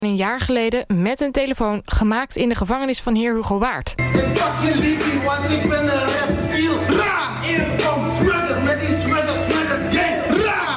Een jaar geleden met een telefoon gemaakt in de gevangenis van Heer Hugo Waard. Ik pak je liefie, want ik ben een reptiel. Ra! Hier komt Smurder met die Smurder gang. Ra!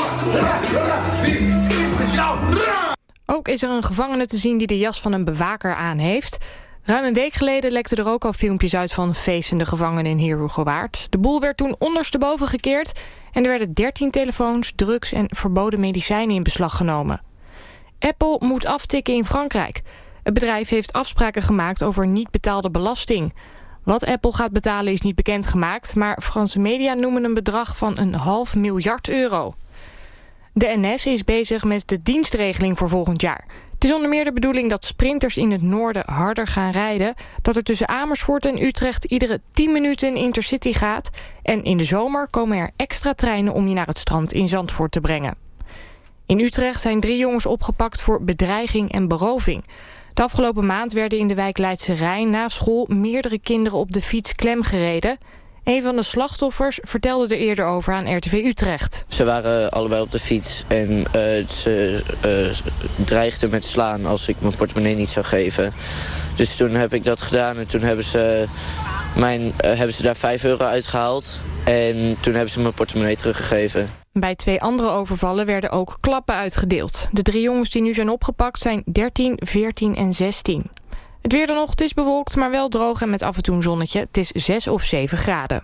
Met jou. Ra! Ook is er een gevangene te zien die de jas van een bewaker aan heeft. Ruim een week geleden lekten er ook al filmpjes uit van feestende gevangenen in Heer Hugo Waard. De boel werd toen ondersteboven gekeerd en er werden 13 telefoons, drugs en verboden medicijnen in beslag genomen. Apple moet aftikken in Frankrijk. Het bedrijf heeft afspraken gemaakt over niet betaalde belasting. Wat Apple gaat betalen is niet bekendgemaakt, maar Franse media noemen een bedrag van €500 miljoen. De NS is bezig met de dienstregeling voor volgend jaar. Het is onder meer de bedoeling dat sprinters in het noorden harder gaan rijden, dat er tussen Amersfoort en Utrecht iedere 10 minuten een intercity gaat en in de zomer komen er extra treinen om je naar het strand in Zandvoort te brengen. In Utrecht zijn 3 jongens opgepakt voor bedreiging en beroving. De afgelopen maand werden in de wijk Leidse Rijn na school meerdere kinderen op de fiets klemgereden. Een van de slachtoffers vertelde er eerder over aan RTV Utrecht. Ze waren allebei op de fiets en ze dreigden met slaan als ik mijn portemonnee niet zou geven. Dus toen heb ik dat gedaan en toen hebben ze daar €5 uitgehaald. En toen hebben ze mijn portemonnee teruggegeven. Bij 2 andere overvallen werden ook klappen uitgedeeld. De 3 jongens die nu zijn opgepakt zijn 13, 14 en 16. Het weer dan nog, het is bewolkt, maar wel droog en met af en toe een zonnetje. Het is 6 of 7 graden.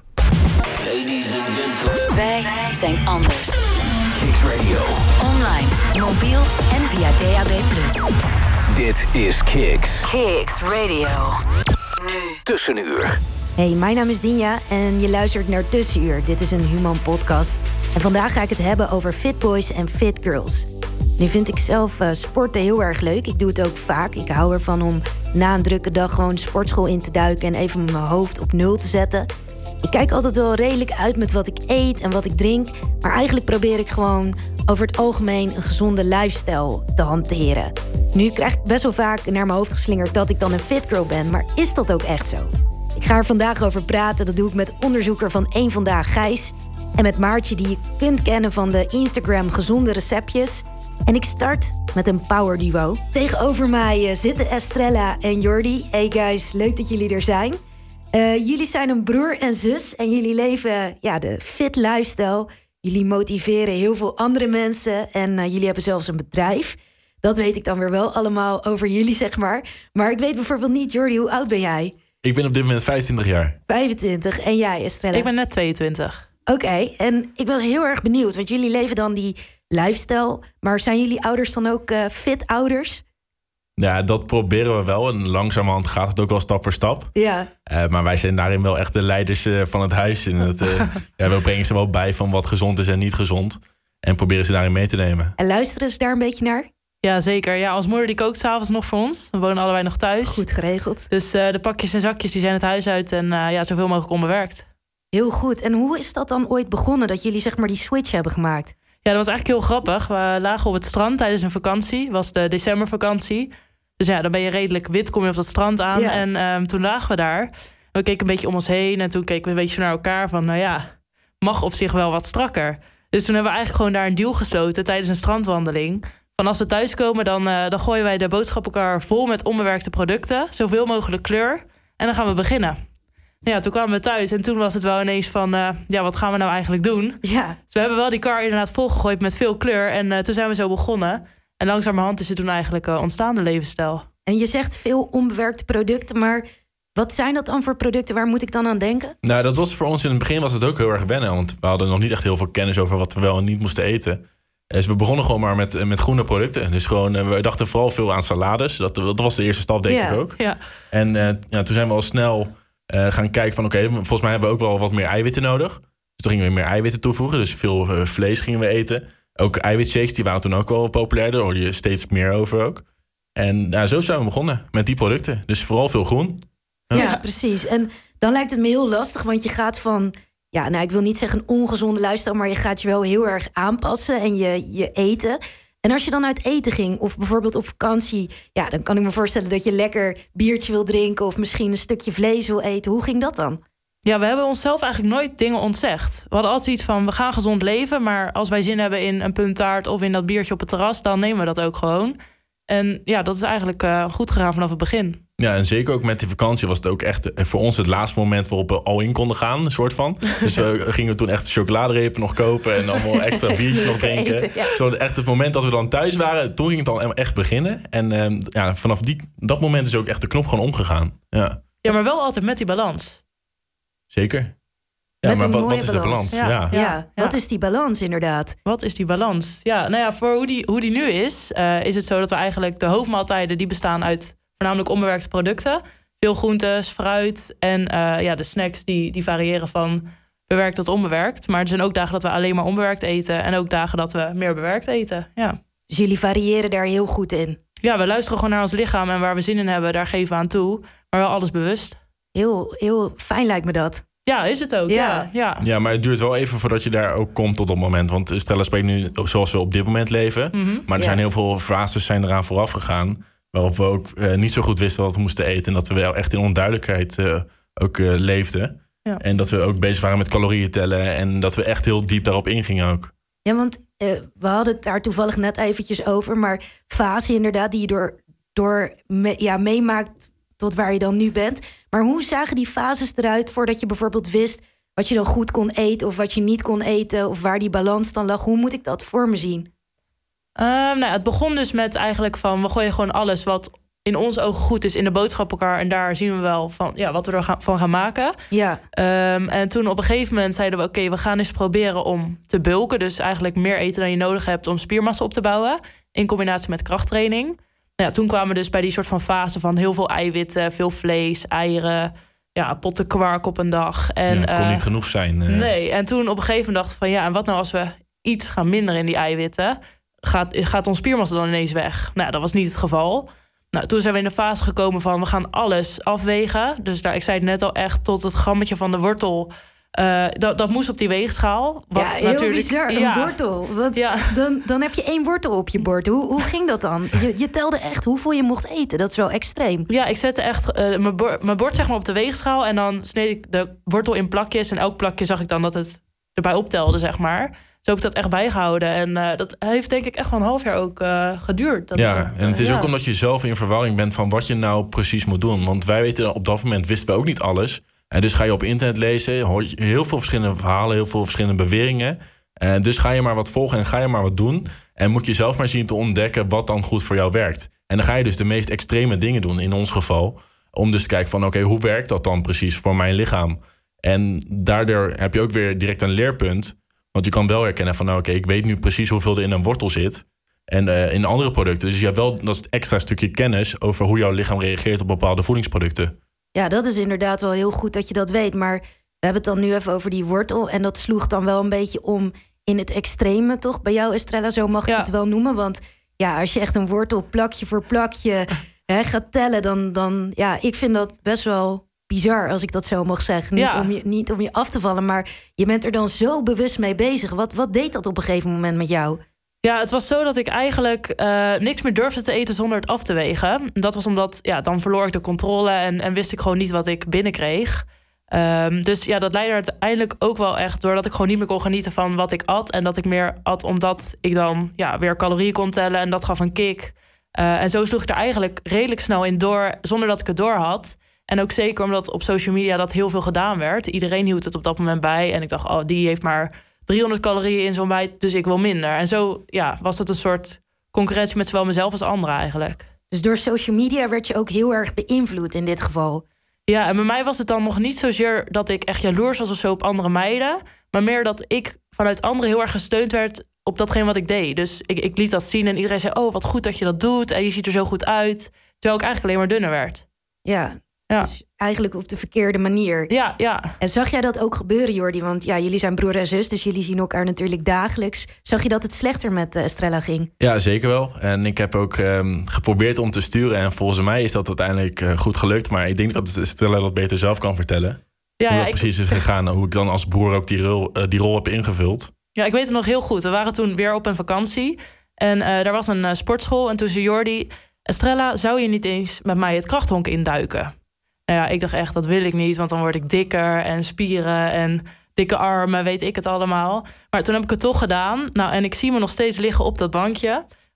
Wij zijn anders. Kicks Radio. Online, mobiel en via DAB+. Dit is Kicks. Kicks Radio. Nu. Tussenuur. Hey, mijn naam is Dinja en je luistert naar Tussenuur. Dit is een Human podcast. En vandaag ga ik het hebben over fit boys en fit girls. Nu vind ik zelf sporten heel erg leuk. Ik doe het ook vaak. Ik hou ervan om na een drukke dag gewoon de sportschool in te duiken en even mijn hoofd op 0 te zetten. Ik kijk altijd wel redelijk uit met wat ik eet en wat ik drink. Maar eigenlijk probeer ik gewoon over het algemeen een gezonde lifestyle te hanteren. Nu krijg ik best wel vaak naar mijn hoofd geslingerd dat ik dan een fit girl ben. Maar is dat ook echt zo? Ik ga er vandaag over praten. Dat doe ik met onderzoeker van Eén Vandaag, Gijs. En met Maartje, die je kunt kennen van de Instagram Gezonde Receptjes. En ik start met een power duo. Tegenover mij zitten Estrella en Jordi. Hey guys, leuk dat jullie er zijn. Jullie zijn een broer en zus en jullie leven de fit lifestyle. Jullie motiveren heel veel andere mensen en jullie hebben zelfs een bedrijf. Dat weet ik dan weer wel allemaal over jullie, zeg maar. Maar ik weet bijvoorbeeld niet, Jordi, hoe oud ben jij? Ik ben op dit moment 25 jaar. 25. En jij, Estrella? Ik ben net 22. Oké, en ik ben heel erg benieuwd, want jullie leven dan die lifestyle. Maar zijn jullie ouders dan ook fit ouders? Ja, dat proberen we wel. En langzamerhand gaat het ook wel stap voor stap. Ja. Maar wij zijn daarin wel echt de leiders van het huis. En we brengen ze wel bij van wat gezond is en niet gezond. En proberen ze daarin mee te nemen. En luisteren ze daar een beetje naar? Ja, zeker. Ja, als moeder die kookt 's avonds nog voor ons. We wonen allebei nog thuis. Goed geregeld. Dus de pakjes en zakjes die zijn het huis uit en zoveel mogelijk onbewerkt. Heel goed. En hoe is dat dan ooit begonnen, dat jullie zeg maar die switch hebben gemaakt? Ja, dat was eigenlijk heel grappig. We lagen op het strand tijdens een vakantie. Het was de decembervakantie. Dus ja, dan ben je redelijk wit, kom je op dat strand aan. Ja. En toen lagen we daar. We keken een beetje om ons heen. En toen keken we een beetje naar elkaar van, mag op zich wel wat strakker. Dus toen hebben we eigenlijk gewoon daar een deal gesloten tijdens een strandwandeling. Van als we thuiskomen, dan gooien wij de boodschappenkar vol met onbewerkte producten. Zoveel mogelijk kleur. En dan gaan we beginnen. Ja, toen kwamen we thuis en toen was het wel ineens van, wat gaan we nou eigenlijk doen? Ja. Dus we hebben wel die kar inderdaad volgegooid met veel kleur. En toen zijn we zo begonnen. En langzamerhand is het toen eigenlijk ontstaan, de levensstijl. En je zegt veel onbewerkte producten, maar wat zijn dat dan voor producten? Waar moet ik dan aan denken? Nou, dat was voor ons in het begin was het ook heel erg wennen. Want we hadden nog niet echt heel veel kennis over wat we wel en niet moesten eten. Dus we begonnen gewoon maar met groene producten. Dus gewoon, we dachten vooral veel aan salades. Dat was de eerste stap, denk ik ook. Ja. En toen zijn we al snel gaan kijken van oké, volgens mij hebben we ook wel wat meer eiwitten nodig. Dus toen gingen we meer eiwitten toevoegen. Dus veel vlees gingen we eten. Ook eiwitshakes, die waren toen ook wel populair. Daar hoorde je steeds meer over ook. En zo zijn we begonnen met die producten. Dus vooral veel groen. Ja, precies. En dan lijkt het me heel lastig, want je gaat van, ik wil niet zeggen een ongezonde lifestyle, maar je gaat je wel heel erg aanpassen en je eten. En als je dan uit eten ging, of bijvoorbeeld op vakantie, dan kan ik me voorstellen dat je lekker biertje wil drinken of misschien een stukje vlees wil eten. Hoe ging dat dan? Ja, we hebben onszelf eigenlijk nooit dingen ontzegd. We hadden altijd iets van, we gaan gezond leven, maar als wij zin hebben in een punttaart of in dat biertje op het terras, dan nemen we dat ook gewoon. En ja, dat is eigenlijk goed gegaan vanaf het begin. Ja, en zeker ook met die vakantie was het ook echt voor ons het laatste moment waarop we al in konden gaan, een soort van. Dus we gingen toen echt chocoladerepen nog kopen en allemaal extra biertjes nog drinken. Zo echt het moment dat we dan thuis waren, toen ging het dan echt beginnen. En vanaf dat moment is ook echt de knop gewoon omgegaan. Ja, maar wel altijd met die balans. Zeker. Ja, maar wat is de balans? Ja, wat is die balans inderdaad? Wat is die balans? Ja, nou ja, voor hoe die nu is het zo dat we eigenlijk de hoofdmaaltijden die bestaan uit voornamelijk onbewerkte producten. Veel groentes, fruit en de snacks die variëren van bewerkt tot onbewerkt. Maar er zijn ook dagen dat we alleen maar onbewerkt eten en ook dagen dat we meer bewerkt eten. Ja. Dus jullie variëren daar heel goed in? Ja, we luisteren gewoon naar ons lichaam en waar we zin in hebben, daar geven we aan toe. Maar wel alles bewust. Heel, heel fijn lijkt me dat. Ja, is het ook. Ja, maar het duurt wel even voordat je daar ook komt tot dat moment. Want Estrella spreekt nu zoals we op dit moment leven. Mm-hmm. Maar er zijn heel veel fases zijn eraan vooraf gegaan, waarop we ook niet zo goed wisten wat we moesten eten. En dat we wel echt in onduidelijkheid leefden. Ja. En dat we ook bezig waren met calorieën tellen. En dat we echt heel diep daarop ingingen ook. Ja, want we hadden het daar toevallig net eventjes over. Maar fase inderdaad die je meemaakt tot waar je dan nu bent. Maar hoe zagen die fases eruit voordat je bijvoorbeeld wist wat je dan goed kon eten of wat je niet kon eten of waar die balans dan lag? Hoe moet ik dat voor me zien? Het begon dus met eigenlijk van we gooien gewoon alles wat in onze ogen goed is in de boodschappenkar en daar zien we wel van wat we ervan gaan maken. Ja. En toen op een gegeven moment zeiden we oké, we gaan eens proberen om te bulken, dus eigenlijk meer eten dan je nodig hebt om spiermassa op te bouwen in combinatie met krachttraining. Ja, toen kwamen we dus bij die soort van fase van heel veel eiwitten, veel vlees, eieren, potten kwark op een dag. En het kon niet genoeg zijn. Nee, en toen op een gegeven moment dachten we van en wat nou als we iets gaan minderen in die eiwitten? Gaat ons spiermassa dan ineens weg? Nou, dat was niet het geval. Nou, toen zijn we in de fase gekomen van we gaan alles afwegen. Dus ik zei het net al echt tot het grammetje van de wortel. Dat moest op die weegschaal. Wat heel natuurlijk, bizar, een wortel. Dan heb je 1 wortel op je bord. Hoe ging dat dan? Je telde echt hoeveel je mocht eten. Dat is wel extreem. Ja, ik zette echt mijn bord zeg maar op de weegschaal. En dan sneed ik de wortel in plakjes. En elk plakje zag ik dan dat het erbij optelde, zeg maar. Zo heb ik dat echt bijgehouden. En dat heeft denk ik echt wel een half jaar ook geduurd. En het is ook omdat je zelf in verwarring bent van wat je nou precies moet doen. Want wij weten op dat moment wisten we ook niet alles. En dus ga je op internet lezen, hoor je heel veel verschillende verhalen, heel veel verschillende beweringen. En dus ga je maar wat volgen en ga je maar wat doen. En moet je zelf maar zien te ontdekken wat dan goed voor jou werkt. En dan ga je dus de meest extreme dingen doen, in ons geval. Om dus te kijken van oké, hoe werkt dat dan precies voor mijn lichaam? En daardoor heb je ook weer direct een leerpunt. Want je kan wel herkennen van ik weet nu precies hoeveel er in een wortel zit. En in andere producten. Dus je hebt wel dat extra stukje kennis over hoe jouw lichaam reageert op bepaalde voedingsproducten. Ja, dat is inderdaad wel heel goed dat je dat weet. Maar we hebben het dan nu even over die wortel. En dat sloeg dan wel een beetje om in het extreme, toch? Bij jou, Estrella, zo mag ik het wel noemen. Want als je echt een wortel plakje voor plakje gaat tellen... dan ik vind dat best wel bizar, als ik dat zo mag zeggen. Niet om je af te vallen, maar je bent er dan zo bewust mee bezig. Wat deed dat op een gegeven moment met jou? Ja, het was zo dat ik eigenlijk niks meer durfde te eten zonder het af te wegen. Dat was omdat, dan verloor ik de controle en wist ik gewoon niet wat ik binnenkreeg. Dus dat leidde uiteindelijk ook wel echt doordat ik gewoon niet meer kon genieten van wat ik at. En dat ik meer at omdat ik dan weer calorieën kon tellen en dat gaf een kick. En zo sloeg ik er eigenlijk redelijk snel in door, zonder dat ik het door had. En ook zeker omdat op social media dat heel veel gedaan werd. Iedereen hield het op dat moment bij. En ik dacht, die heeft maar 300 calorieën in zo'n bijt, dus ik wil minder. En zo was het een soort concurrentie met zowel mezelf als anderen eigenlijk. Dus door social media werd je ook heel erg beïnvloed in dit geval? Ja, en bij mij was het dan nog niet zozeer dat ik echt jaloers was of zo op andere meiden. Maar meer dat ik vanuit anderen heel erg gesteund werd op datgene wat ik deed. Dus ik liet dat zien en iedereen zei, wat goed dat je dat doet. En je ziet er zo goed uit. Terwijl ik eigenlijk alleen maar dunner werd. Ja. Dus eigenlijk op de verkeerde manier. Ja. En zag jij dat ook gebeuren, Jordi? Want jullie zijn broer en zus, dus jullie zien elkaar natuurlijk dagelijks. Zag je dat het slechter met Estrella ging? Ja, zeker wel. En ik heb ook geprobeerd om te sturen. En volgens mij is dat uiteindelijk goed gelukt. Maar ik denk dat Estrella dat beter zelf kan vertellen. Hoe dat precies is gegaan. Hoe ik dan als broer ook die rol heb ingevuld. Ja, ik weet het nog heel goed. We waren toen weer op een vakantie. En daar was een sportschool. En toen zei Jordi, Estrella, zou je niet eens met mij het krachthonk induiken? Nou ik dacht echt, dat wil ik niet, want dan word ik dikker en spieren en dikke armen, weet ik het allemaal. Maar toen heb ik het toch gedaan. Nou, en ik zie me nog steeds liggen op dat bankje.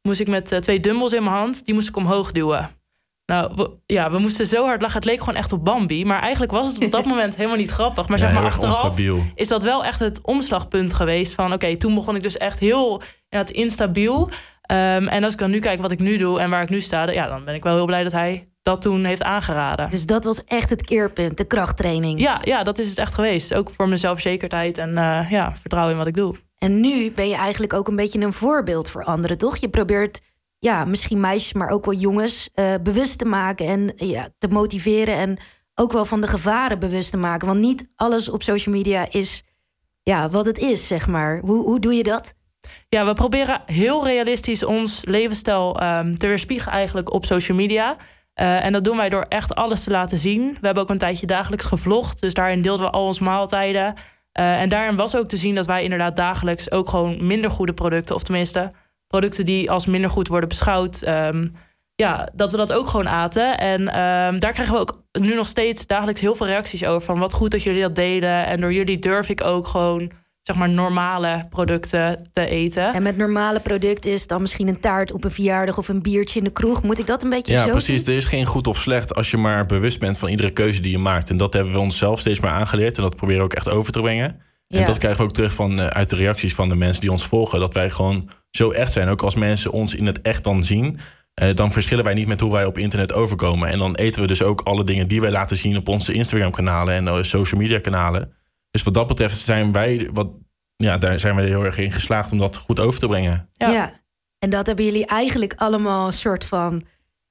moest ik met 2 dumbbells in mijn hand... die moest ik omhoog duwen. Nou, we moesten zo hard lachen. Het leek gewoon echt op Bambi. Maar eigenlijk was het op dat moment helemaal niet grappig. Maar zeg maar achteraf is dat wel echt het omslagpunt geweest. Van oké, toen begon ik dus echt heel instabiel. En als ik dan nu kijk wat ik nu doe en waar ik nu sta... dan ben ik wel heel blij dat hij dat toen heeft aangeraden. Dus dat was echt het keerpunt, de krachttraining. Ja, dat is het echt geweest. Ook voor mijn zelfzekerheid en vertrouwen in wat ik doe. En nu ben je eigenlijk ook een beetje een voorbeeld voor anderen, toch? Je probeert misschien meisjes, maar ook wel jongens bewust te maken... en te motiveren en ook wel van de gevaren bewust te maken. Want niet alles op social media is wat het is, zeg maar. Hoe doe je dat? Ja, we proberen heel realistisch ons levensstijl te weerspiegelen eigenlijk op social media. En dat doen wij door echt alles te laten zien. We hebben ook een tijdje dagelijks gevlogd. Dus daarin deelden we al onze maaltijden. En daarin was ook te zien dat wij inderdaad dagelijks ook gewoon minder goede producten... of tenminste producten die als minder goed worden beschouwd... dat we dat ook gewoon aten. En daar krijgen we ook nu nog steeds dagelijks heel veel reacties over... van wat goed dat jullie dat deden. En door jullie durf ik ook gewoon... zeg maar normale producten te eten. En met normale producten is dan misschien een taart op een verjaardag... of een biertje in de kroeg. Moet ik dat een beetje zo Ja, precies. zien? Er is geen goed of slecht als je maar bewust bent van iedere keuze die je maakt. En dat hebben we onszelf steeds maar aangeleerd. En dat proberen we ook echt over te brengen. Ja. En dat krijgen we ook terug uit de reacties van de mensen die ons volgen. Dat wij gewoon zo echt zijn. Ook als mensen ons in het echt dan zien... dan verschillen wij niet met hoe wij op internet overkomen. En dan eten we dus ook alle dingen die wij laten zien... op onze Instagram-kanalen en social media-kanalen. Dus wat dat betreft zijn wij... daar zijn we heel erg in geslaagd om dat goed over te brengen. Ja, en dat hebben jullie eigenlijk allemaal een soort van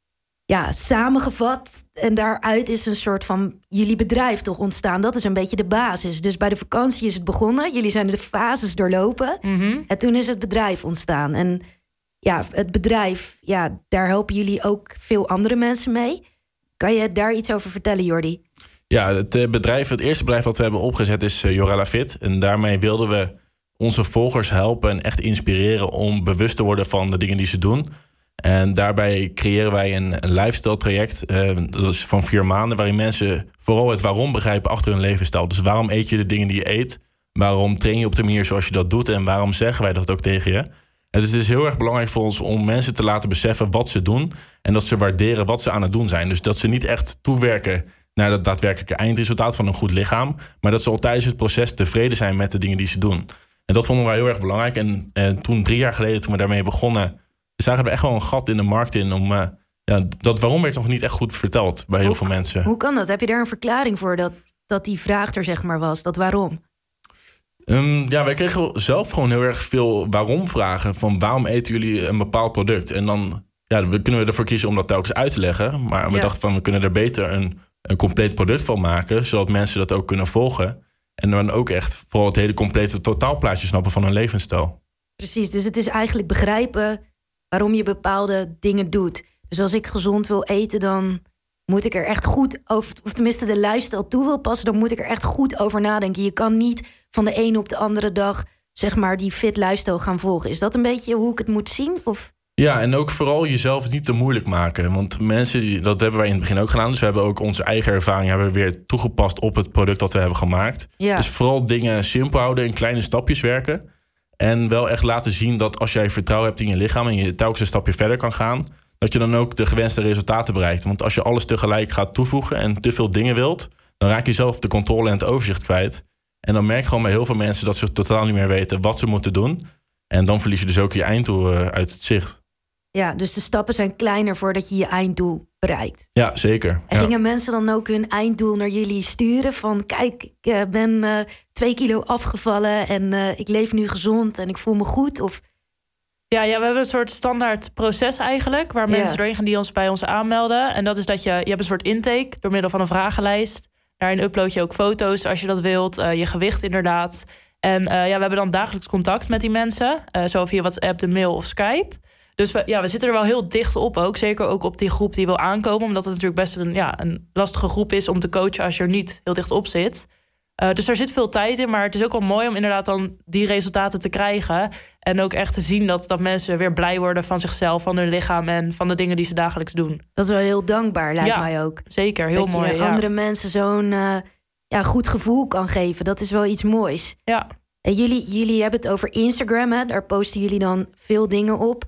samengevat. En daaruit is een soort van jullie bedrijf toch ontstaan. Dat is een beetje de basis. Dus bij de vakantie is het begonnen. Jullie zijn de fases doorlopen. Mm-hmm. En toen is het bedrijf ontstaan. En het bedrijf, daar helpen jullie ook veel andere mensen mee. Kan je daar iets over vertellen, Jordi? Ja, het eerste bedrijf wat we hebben opgezet is Jorella Fit. En daarmee wilden we onze volgers helpen en echt inspireren... om bewust te worden van de dingen die ze doen. En daarbij creëren wij een lifestyle traject. Dat is van 4 maanden, waarin mensen vooral het waarom begrijpen achter hun levensstijl. Dus waarom eet je de dingen die je eet? Waarom train je op de manier zoals je dat doet? En waarom zeggen wij dat ook tegen je? En dus het is heel erg belangrijk voor ons om mensen te laten beseffen wat ze doen... en dat ze waarderen wat ze aan het doen zijn. Dus dat ze niet echt toewerken... naar het daadwerkelijke eindresultaat van een goed lichaam... maar dat ze al tijdens het proces tevreden zijn met de dingen die ze doen. En dat vonden wij heel erg belangrijk. En toen 3 jaar geleden, toen we daarmee begonnen... zagen we echt wel een gat in de markt in... om dat waarom werd nog niet echt goed verteld bij heel veel mensen. Hoe kan dat? Heb je daar een verklaring voor dat die vraag er zeg maar was? Dat waarom? Wij kregen zelf gewoon heel erg veel waarom-vragen... van waarom eten jullie een bepaald product? En dan kunnen we ervoor kiezen om dat telkens uit te leggen. Maar we dachten van, we kunnen er beter een compleet product van maken... zodat mensen dat ook kunnen volgen. En dan ook echt vooral het hele complete totaalplaatje snappen van hun levensstijl. Precies, dus het is eigenlijk begrijpen waarom je bepaalde dingen doet. Dus als ik gezond wil eten, dan moet ik er echt goed... of tenminste de lifestyle toe wil passen... dan moet ik er echt goed over nadenken. Je kan niet van de ene op de andere dag... zeg maar die fit lifestyle gaan volgen. Is dat een beetje hoe ik het moet zien? Of... Ja, en ook vooral jezelf niet te moeilijk maken. Want mensen, dat hebben wij in het begin ook gedaan. Dus we hebben ook onze eigen ervaring weer toegepast op het product dat we hebben gemaakt. Ja. Dus vooral dingen simpel houden, in kleine stapjes werken. En wel echt laten zien dat als jij vertrouwen hebt in je lichaam... en je telkens een stapje verder kan gaan... dat je dan ook de gewenste resultaten bereikt. Want als je alles tegelijk gaat toevoegen en te veel dingen wilt... dan raak je zelf de controle en het overzicht kwijt. En dan merk je gewoon bij heel veel mensen dat ze totaal niet meer weten wat ze moeten doen. En dan verlies je dus ook je einddoel uit het zicht. Ja, dus de stappen zijn kleiner voordat je je einddoel bereikt. Ja, zeker. En gingen mensen dan ook hun einddoel naar jullie sturen? Van kijk, ik ben 2 kilo afgevallen en ik leef nu gezond en ik voel me goed? Of... Ja, we hebben een soort standaard proces eigenlijk... waar mensen doorheen gaan die bij ons aanmelden. En dat is dat je hebt een soort intake door middel van een vragenlijst. Daarin upload je ook foto's als je dat wilt. Je gewicht inderdaad. En we hebben dan dagelijks contact met die mensen. Zo via WhatsApp, de mail of Skype. Dus we zitten er wel heel dicht op ook. Zeker ook op die groep die wil aankomen. Omdat het natuurlijk best een lastige groep is om te coachen... als je er niet heel dicht op zit. Dus daar zit veel tijd in. Maar het is ook wel mooi om inderdaad dan die resultaten te krijgen. En ook echt te zien dat mensen weer blij worden van zichzelf... van hun lichaam en van de dingen die ze dagelijks doen. Dat is wel heel dankbaar, lijkt mij ook. Zeker, heel mooi. Dat je andere mensen zo'n goed gevoel kan geven. Dat is wel iets moois. Ja. En jullie hebben het over Instagram, hè? Daar posten jullie dan veel dingen op.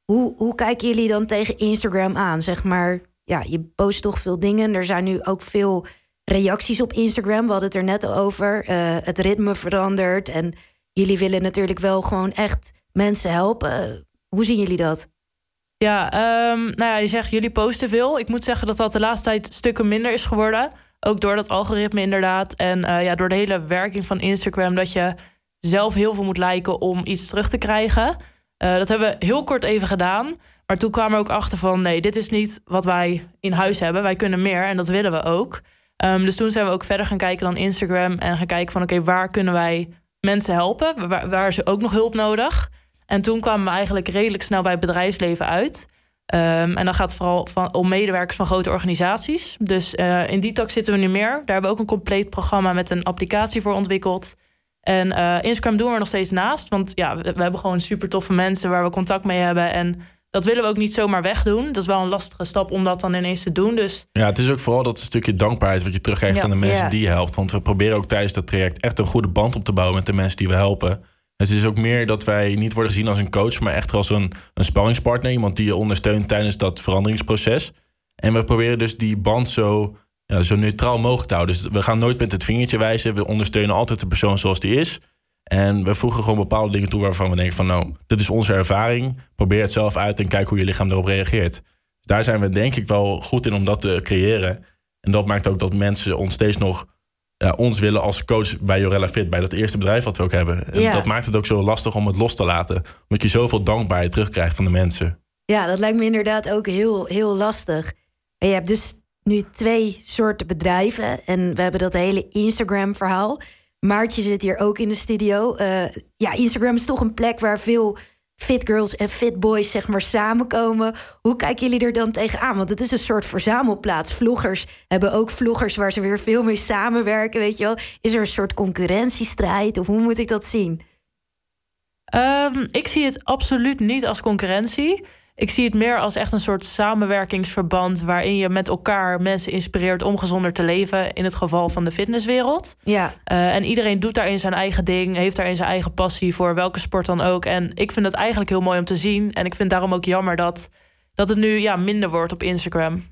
Hoe kijken jullie dan tegen Instagram aan? Zeg maar, ja, je post toch veel dingen. Er zijn nu ook veel reacties op Instagram. We hadden het er net over. Het ritme verandert. En jullie willen natuurlijk wel gewoon echt mensen helpen. Hoe zien jullie dat? Ja, nou ja, je zegt jullie posten veel. Ik moet zeggen dat dat de laatste tijd stukken minder is geworden. Ook door dat algoritme inderdaad. En door de hele werking van Instagram... dat je zelf heel veel moet liken om iets terug te krijgen. Dat hebben we heel kort even gedaan. Maar toen kwamen we ook achter van... nee, dit is niet wat wij in huis hebben. Wij kunnen meer en dat willen we ook. Dus toen zijn we ook verder gaan kijken dan Instagram... en gaan kijken van oké, waar kunnen wij mensen helpen? Waar is er ook nog hulp nodig? En toen kwamen we eigenlijk redelijk snel bij het bedrijfsleven uit. En dan gaat het vooral om medewerkers van grote organisaties. Dus in die tak zitten we nu meer. Daar hebben we ook een compleet programma met een applicatie voor ontwikkeld. En Instagram doen we er nog steeds naast. Want ja, we hebben gewoon super toffe mensen waar we contact mee hebben. En dat willen we ook niet zomaar wegdoen. Dat is wel een lastige stap om dat dan ineens te doen. Dus... Ja, het is ook vooral dat stukje dankbaarheid wat je terugkrijgt van de mensen die je helpt. Want we proberen ook tijdens dat traject echt een goede band op te bouwen met de mensen die we helpen. Het is ook meer dat wij niet worden gezien als een coach, maar echt als een sparringspartner. Iemand die je ondersteunt tijdens dat veranderingsproces. En we proberen dus die band zo neutraal mogelijk te houden. Dus we gaan nooit met het vingertje wijzen. We ondersteunen altijd de persoon zoals die is. En we voegen gewoon bepaalde dingen toe waarvan we denken van nou, dit is onze ervaring. Probeer het zelf uit en kijk hoe je lichaam erop reageert. Daar zijn we denk ik wel goed in om dat te creëren. En dat maakt ook dat mensen ons steeds nog ons willen als coach bij Jorella Fit, bij dat eerste bedrijf wat we ook hebben. En dat maakt het ook zo lastig om het los te laten. Omdat je zoveel dankbaarheid terugkrijgt van de mensen. Ja, dat lijkt me inderdaad ook heel, heel lastig. En je hebt dus nu 2 soorten bedrijven. En we hebben dat hele Instagram-verhaal. Maartje zit hier ook in de studio. Instagram is toch een plek waar veel fit girls en fit boys zeg maar samenkomen. Hoe kijken jullie er dan tegenaan? Want het is een soort verzamelplaats. Vloggers hebben ook vloggers waar ze weer veel mee samenwerken, weet je wel. Is er een soort concurrentiestrijd of hoe moet ik dat zien? Ik zie het absoluut niet als concurrentie. Ik zie het meer als echt een soort samenwerkingsverband waarin je met elkaar mensen inspireert om gezonder te leven, in het geval van de fitnesswereld. Ja. En iedereen doet daarin zijn eigen ding, heeft daarin zijn eigen passie voor welke sport dan ook. En ik vind het eigenlijk heel mooi om te zien. En ik vind daarom ook jammer dat het nu minder wordt op Instagram.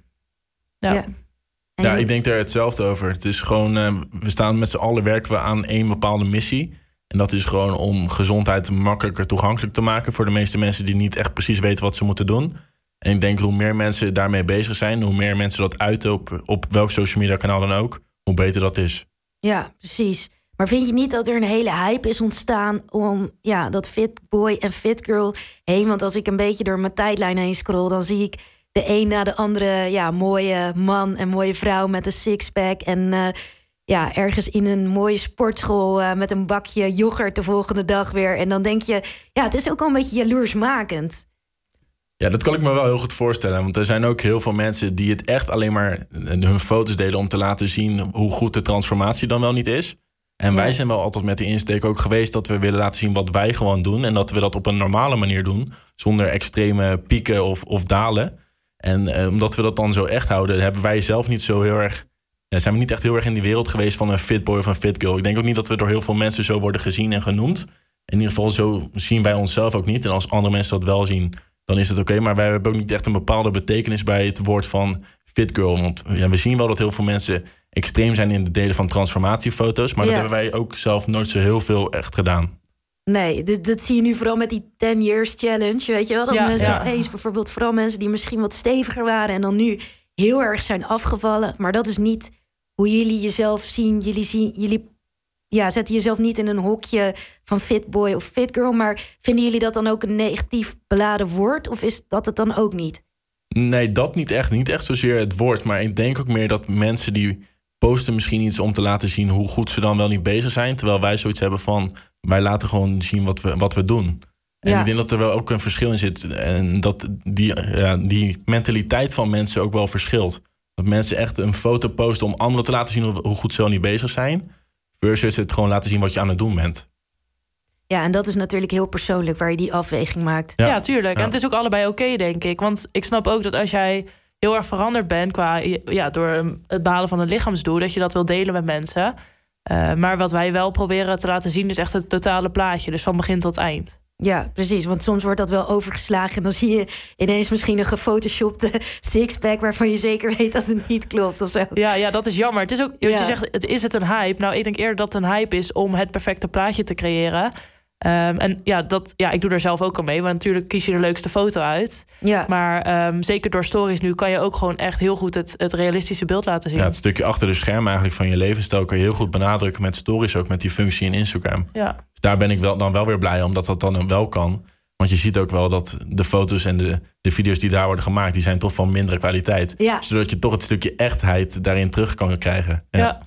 Ja, ik denk daar hetzelfde over. Het is gewoon, we staan met z'n allen werken we aan één bepaalde missie. En dat is gewoon om gezondheid makkelijker toegankelijk te maken voor de meeste mensen die niet echt precies weten wat ze moeten doen. En ik denk hoe meer mensen daarmee bezig zijn, hoe meer mensen dat uiten op welk social media kanaal dan ook, hoe beter dat is. Ja, precies. Maar vind je niet dat er een hele hype is ontstaan om dat fit boy en fit girl heen? Want als ik een beetje door mijn tijdlijn heen scroll, dan zie ik de een na de andere mooie man en mooie vrouw met een sixpack en ergens in een mooie sportschool met een bakje yoghurt de volgende dag weer. En dan denk je, het is ook al een beetje jaloersmakend. Ja, dat kan ik me wel heel goed voorstellen. Want er zijn ook heel veel mensen die het echt alleen maar hun foto's delen om te laten zien hoe goed de transformatie dan wel niet is. En wij zijn wel altijd met de insteek ook geweest dat we willen laten zien wat wij gewoon doen. En dat we dat op een normale manier doen, zonder extreme pieken of dalen. En omdat we dat dan zo echt houden, hebben wij zelf niet zo heel erg... zijn we niet echt heel erg in die wereld geweest van een fit boy of een fit girl. Ik denk ook niet dat we door heel veel mensen zo worden gezien en genoemd. In ieder geval zo zien wij onszelf ook niet. En als andere mensen dat wel zien, dan is het oké. Maar wij hebben ook niet echt een bepaalde betekenis bij het woord van fit girl. Want we zien wel dat heel veel mensen extreem zijn in het delen van transformatiefoto's. Maar dat hebben wij ook zelf nooit zo heel veel echt gedaan. Nee, dat zie je nu vooral met die 10 years challenge. Weet je wel, dat mensen opeens bijvoorbeeld vooral mensen die misschien wat steviger waren en dan nu heel erg zijn afgevallen. Maar dat is niet hoe jullie jezelf zien. Jullie zetten jezelf niet in een hokje van fit boy of fit girl. Maar vinden jullie dat dan ook een negatief beladen woord? Of is dat het dan ook niet? Nee, dat niet echt. Niet echt zozeer het woord. Maar ik denk ook meer dat mensen die posten misschien iets om te laten zien hoe goed ze dan wel niet bezig zijn. Terwijl wij zoiets hebben van, wij laten gewoon zien wat we doen. En ik denk dat er wel ook een verschil in zit. En dat die mentaliteit van mensen ook wel verschilt. Dat mensen echt een foto posten om anderen te laten zien hoe goed ze wel niet bezig zijn. Versus het gewoon laten zien wat je aan het doen bent. Ja, en dat is natuurlijk heel persoonlijk waar je die afweging maakt. Ja, tuurlijk. Ja. En het is ook allebei oké, denk ik. Want ik snap ook dat als jij heel erg veranderd bent door het behalen van een lichaamsdoel, dat je dat wil delen met mensen. Maar wat wij wel proberen te laten zien is echt het totale plaatje. Dus van begin tot eind. Ja, precies. Want soms wordt dat wel overgeslagen. En dan zie je ineens misschien een gefotoshopte sixpack waarvan je zeker weet dat het niet klopt of zo. Ja, dat is jammer. Het is ook, je zegt, is het een hype? Nou, ik denk eerder dat het een hype is om het perfecte plaatje te creëren. Ik doe er zelf ook al mee. Want natuurlijk kies je de leukste foto uit. Ja. Maar zeker door stories nu kan je ook gewoon echt heel goed het realistische beeld laten zien. Ja, het stukje achter de scherm eigenlijk van je levensstijl kan je heel goed benadrukken met stories, ook met die functie in Instagram. Ja. Dus daar ben ik dan wel weer blij omdat dat dan wel kan. Want je ziet ook wel dat de foto's en de video's die daar worden gemaakt, die zijn toch van mindere kwaliteit. Ja. Zodat je toch het stukje echtheid daarin terug kan krijgen.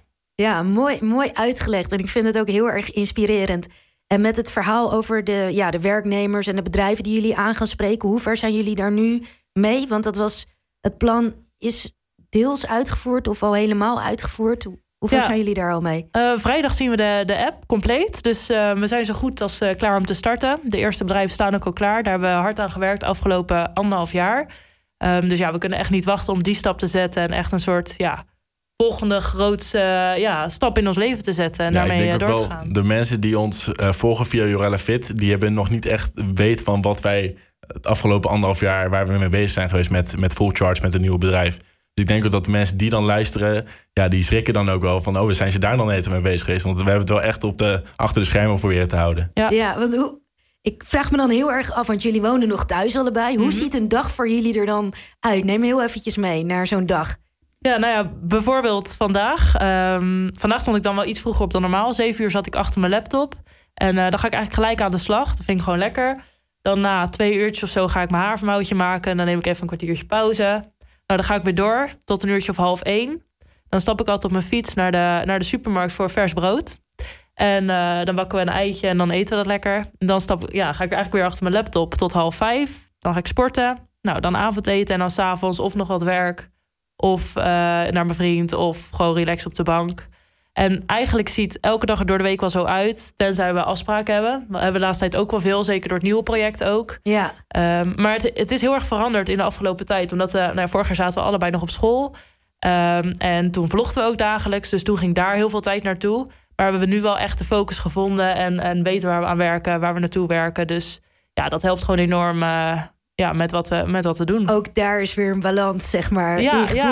Ja, mooi uitgelegd. En ik vind het ook heel erg inspirerend. En met het verhaal over de werknemers en de bedrijven die jullie aan gaan spreken, hoe ver zijn jullie daar nu mee? Want het plan is deels uitgevoerd of al helemaal uitgevoerd. Hoe ver zijn jullie daar al mee? Vrijdag zien we de app compleet. Dus we zijn zo goed als klaar om te starten. De eerste bedrijven staan ook al klaar. Daar hebben we hard aan gewerkt de afgelopen 1,5 jaar. Dus we kunnen echt niet wachten om die stap te zetten. En echt een soort volgende grootste stap in ons leven te zetten. En daarmee door te gaan. De mensen die ons volgen via Jorella Fit, die hebben nog niet echt weet van wat wij het afgelopen 1,5 jaar, waar we mee bezig zijn geweest met Full Charge, met een nieuw bedrijf. Dus ik denk ook dat de mensen die dan luisteren, die schrikken dan ook wel van, zijn ze daar dan net mee bezig geweest? Want we hebben het wel echt achter de schermen proberen te houden. Ja, want ik vraag me dan heel erg af, want jullie wonen nog thuis allebei. Hoe ziet een dag voor jullie er dan uit? Neem me heel eventjes mee naar zo'n dag. Ja, bijvoorbeeld vandaag. Vandaag stond ik dan wel iets vroeger op dan normaal. 7 uur zat ik achter mijn laptop. En dan ga ik eigenlijk gelijk aan de slag. Dat vind ik gewoon lekker. Dan na 2 uurtjes of zo ga ik mijn haarvermouwtje maken. En dan neem ik even een kwartiertje pauze. Nou, dan ga ik weer door tot 1 uurtje of 1:30. Dan stap ik altijd op mijn fiets naar de supermarkt voor vers brood. En dan bakken we een eitje en dan eten we dat lekker. En dan ga ik eigenlijk weer achter mijn laptop tot 4:30. Dan ga ik sporten. Nou, dan avondeten en dan 's avonds of nog wat werk. Of naar mijn vriend, of gewoon relax op de bank. En eigenlijk ziet elke dag er door de week wel zo uit, tenzij we afspraken hebben. We hebben de laatste tijd ook wel veel, zeker door het nieuwe project ook. Ja. Maar het is heel erg veranderd in de afgelopen tijd. Omdat vorig jaar zaten we allebei nog op school. En toen vlogden we ook dagelijks. Dus toen ging daar heel veel tijd naartoe. Maar we hebben nu wel echt de focus gevonden en weten waar we aan werken, waar we naartoe werken. Dus dat helpt gewoon enorm met wat we doen. Ook daar is weer een balans, zeg maar.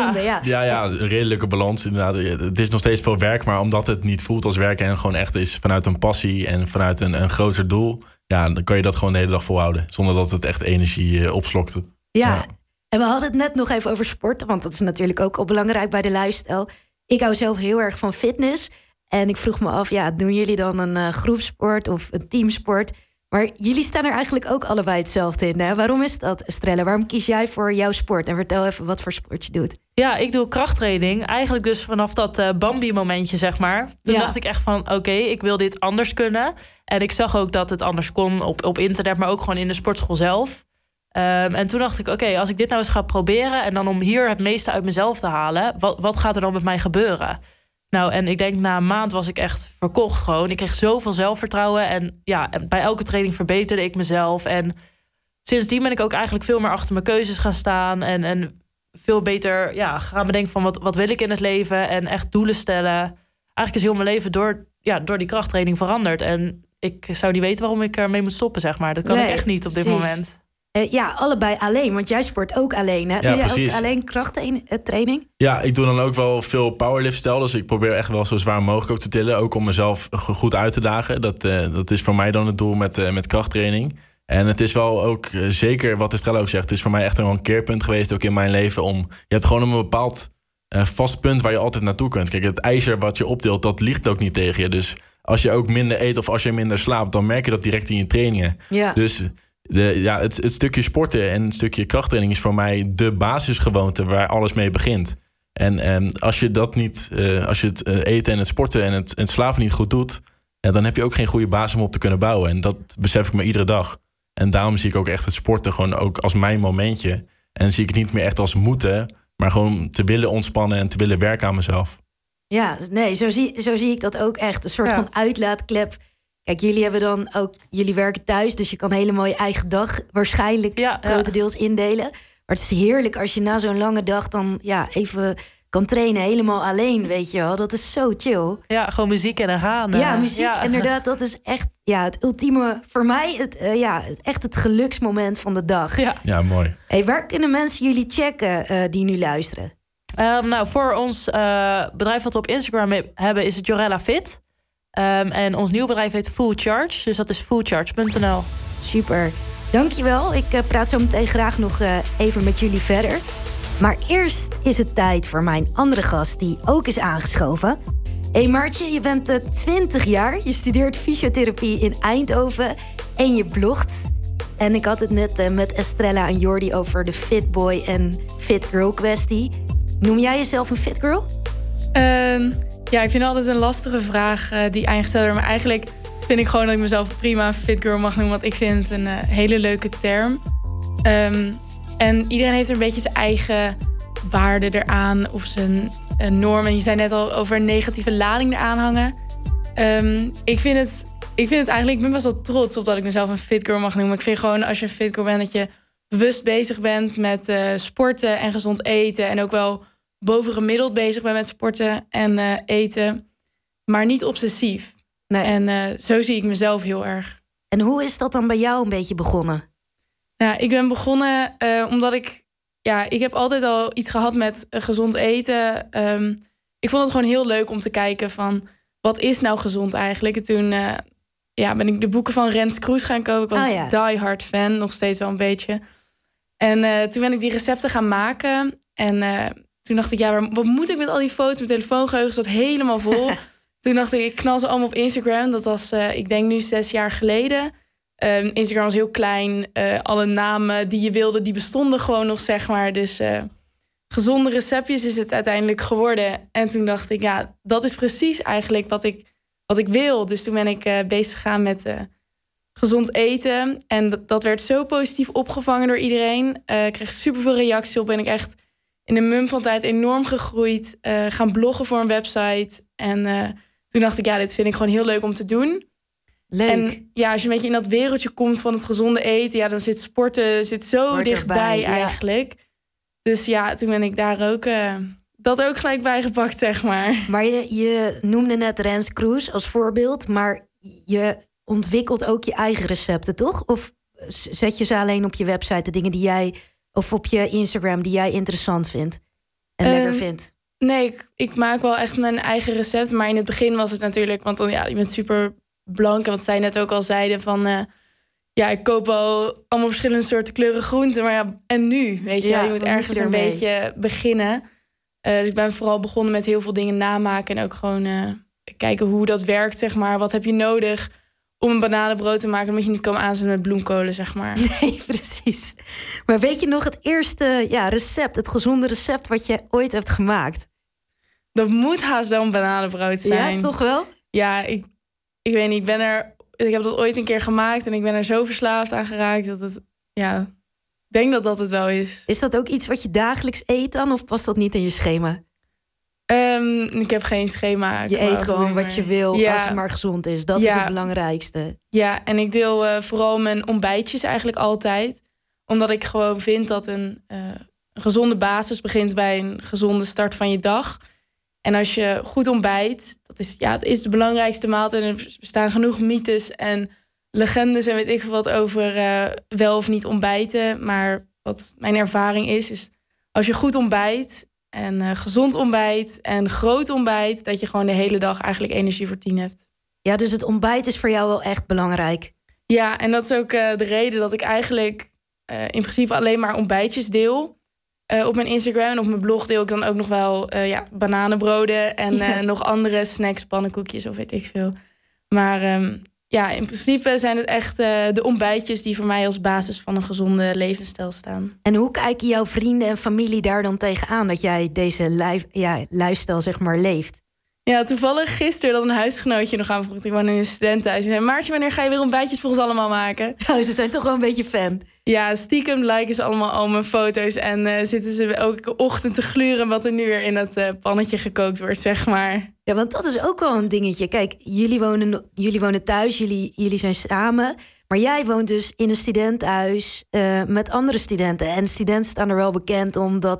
Ja, een redelijke balans inderdaad. Het is nog steeds veel werk, maar omdat het niet voelt als werken en gewoon echt is vanuit een passie en vanuit een groter doel, dan kan je dat gewoon de hele dag volhouden, zonder dat het echt energie opslokte. Ja, en we hadden het net nog even over sport, want dat is natuurlijk ook al belangrijk bij de lifestyle. Ik hou zelf heel erg van fitness. En ik vroeg me af, doen jullie dan een groepsport of een teamsport? Maar jullie staan er eigenlijk ook allebei hetzelfde in. Hè? Waarom is dat, Estrella? Waarom kies jij voor jouw sport? En vertel even wat voor sport je doet. Ja, ik doe krachttraining. Eigenlijk dus vanaf dat Bambi-momentje, zeg maar. Toen dacht ik echt van, oké, ik wil dit anders kunnen. En ik zag ook dat het anders kon op internet, maar ook gewoon in de sportschool zelf. En toen dacht ik, oké, als ik dit nou eens ga proberen, en dan om hier het meeste uit mezelf te halen, wat gaat er dan met mij gebeuren? Nou, en ik denk na een maand was ik echt verkocht gewoon. Ik kreeg zoveel zelfvertrouwen. En bij elke training verbeterde ik mezelf. En sindsdien ben ik ook eigenlijk veel meer achter mijn keuzes gaan staan. En veel beter gaan bedenken van wat wil ik in het leven. En echt doelen stellen. Eigenlijk is heel mijn leven door die krachttraining veranderd. En ik zou niet weten waarom ik ermee moet stoppen, zeg maar. Dat kan ik echt niet op dit moment. Allebei alleen, want jij sport ook alleen. Hè? Ja, doe jij precies. ook alleen krachttraining? Ja, ik doe dan ook wel veel powerlift-stijl. Dus ik probeer echt wel zo zwaar mogelijk ook te tillen. Ook om mezelf goed uit te dagen. Dat is voor mij dan het doel met krachttraining. En het is wel ook zeker wat Estrella ook zegt. Het is voor mij echt een keerpunt geweest ook in mijn leven. Je hebt gewoon een bepaald vast punt waar je altijd naartoe kunt. Kijk, het ijzer wat je optilt, dat ligt ook niet tegen je. Dus als je ook minder eet of als je minder slaapt, dan merk je dat direct in je trainingen. Ja. Dus het stukje sporten en het stukje krachttraining is voor mij de basisgewoonte waar alles mee begint. En als je dat niet, als je het eten en het sporten en het slapen niet goed doet, dan heb je ook geen goede basis om op te kunnen bouwen. En dat besef ik me iedere dag. En daarom zie ik ook echt het sporten gewoon ook als mijn momentje. En zie ik het niet meer echt als moeten, maar gewoon te willen ontspannen en te willen werken aan mezelf. Ja, nee, zo zie ik dat ook echt. Een soort van uitlaatklep. Kijk, jullie hebben dan ook, jullie werken thuis, dus je kan helemaal je eigen dag waarschijnlijk grotendeels indelen. Maar het is heerlijk als je na zo'n lange dag dan even kan trainen helemaal alleen, weet je wel. Dat is zo chill. Ja, gewoon muziek en dan gaan. Ja, muziek, inderdaad, dat is echt het ultieme... Voor mij echt het geluksmoment van de dag. Ja, mooi. Hey, waar kunnen mensen jullie checken die nu luisteren? Voor ons bedrijf wat we op Instagram hebben is het Jorella Fit. En ons nieuwe bedrijf heet Full Charge. Dus dat is fullcharge.nl. Super. Dankjewel. Ik praat zo meteen graag nog even met jullie verder. Maar eerst is het tijd voor mijn andere gast die ook is aangeschoven. Hey Maartje, je bent 20 jaar. Je studeert fysiotherapie in Eindhoven en je blogt. En ik had het net met Estrella en Jordi over de fit boy en fit girl kwestie. Noem jij jezelf een fit girl? Ja, ik vind het altijd een lastige vraag die eingesteld wordt. Maar eigenlijk vind ik gewoon dat ik mezelf prima fit girl mag noemen. Want ik vind het een hele leuke term. En iedereen heeft er een beetje zijn eigen waarde eraan of zijn norm. En je zei net al over een negatieve lading eraan hangen. Ik vind het eigenlijk, ik ben best wel trots op dat ik mezelf een fit girl mag noemen. Ik vind gewoon als je een fit girl bent dat je bewust bezig bent met sporten en gezond eten. En ook wel bovengemiddeld bezig bent met sporten en eten. Maar niet obsessief. Nee. En zo zie ik mezelf heel erg. En hoe is dat dan bij jou een beetje begonnen? Nou, ik ben begonnen omdat ik heb altijd al iets gehad met gezond eten. Ik vond het gewoon heel leuk om te kijken van wat is nou gezond eigenlijk. En toen ben ik de boeken van Rens Kroes gaan kopen. Ik was die hard fan, nog steeds wel een beetje. En toen ben ik die recepten gaan maken. En toen dacht ik, wat moet ik met al die foto's? Mijn telefoongeheugen zat helemaal vol. Toen dacht ik knal ze allemaal op Instagram. Dat was, ik denk nu 6 jaar geleden. Instagram was heel klein. Alle namen die je wilde, die bestonden gewoon nog, zeg maar. Dus gezonde receptjes is het uiteindelijk geworden. En toen dacht ik, dat is precies eigenlijk wat ik wil. Dus toen ben ik bezig gegaan met gezond eten. En dat werd zo positief opgevangen door iedereen. Ik kreeg superveel reacties op. Ben ik echt in een mum van tijd enorm gegroeid. Gaan bloggen voor een website. En toen dacht ik, dit vind ik gewoon heel leuk om te doen. Leuk. En als je een beetje in dat wereldje komt van het gezonde eten, dan zit sporten zo dichtbij eigenlijk. Dus toen ben ik daar ook dat ook gelijk bijgepakt, zeg maar. Maar je noemde net Rens Kroes als voorbeeld, maar je ontwikkelt ook je eigen recepten, toch? Of zet je ze alleen op je website, de dingen die jij, of op je Instagram die jij interessant vindt en lekker vindt? Nee, ik maak wel echt mijn eigen recept. Maar in het begin was het natuurlijk, want dan je bent super blank. En wat zij net ook al zeiden van ik koop wel allemaal verschillende soorten kleuren groenten. Maar en nu, weet je, je moet ergens een beetje beginnen. Dus ik ben vooral begonnen met heel veel dingen namaken. En ook gewoon kijken hoe dat werkt, zeg maar. Wat heb je nodig om een bananenbrood te maken? Dan moet je niet komen aanzetten met bloemkolen, zeg maar. Nee, precies. Maar weet je nog het eerste recept, het gezonde recept wat je ooit hebt gemaakt? Dat moet haast wel een bananenbrood zijn. Ja, toch wel? Ja, ik weet niet, ik heb dat ooit een keer gemaakt en ik ben er zo verslaafd aan geraakt dat het, ik denk dat het wel is. Is dat ook iets wat je dagelijks eet dan, of past dat niet in je schema? Ik heb geen schema. Je eet gewoon wat je wil, als het maar gezond is. Dat is het belangrijkste. Ja, en ik deel vooral mijn ontbijtjes eigenlijk altijd. Omdat ik gewoon vind dat een gezonde basis begint bij een gezonde start van je dag. En als je goed ontbijt, het is de belangrijkste maaltijd. En er bestaan genoeg mythes en legendes en weet ik veel wat over wel of niet ontbijten. Maar wat mijn ervaring is als je goed ontbijt en gezond ontbijt en groot ontbijt, dat je gewoon de hele dag eigenlijk energie voor 10 hebt. Ja, dus het ontbijt is voor jou wel echt belangrijk. Ja, en dat is ook de reden dat ik eigenlijk in principe alleen maar ontbijtjes deel. Op mijn Instagram en op mijn blog deel ik dan ook nog wel bananenbroden en nog andere snacks, pannenkoekjes of weet ik veel. Maar in principe zijn het echt de ontbijtjes die voor mij als basis van een gezonde levensstijl staan. En hoe kijken jouw vrienden en familie daar dan tegenaan dat jij deze lifestyle zeg maar leeft? Ja, toevallig gisteren dat een huisgenootje nog aan vroeg. Ik woon in een studentenhuis. En zei, Maartje, wanneer ga je weer ontbijtjes voor ons allemaal maken? Nou, ze zijn toch wel een beetje fan. Ja, stiekem liken ze allemaal al mijn foto's. En zitten ze elke ochtend te gluren wat er nu weer in dat pannetje gekookt wordt, zeg maar. Ja, want dat is ook wel een dingetje. Kijk, jullie wonen thuis, jullie zijn samen. Maar jij woont dus in een studentenhuis met andere studenten. En studenten staan er wel bekend omdat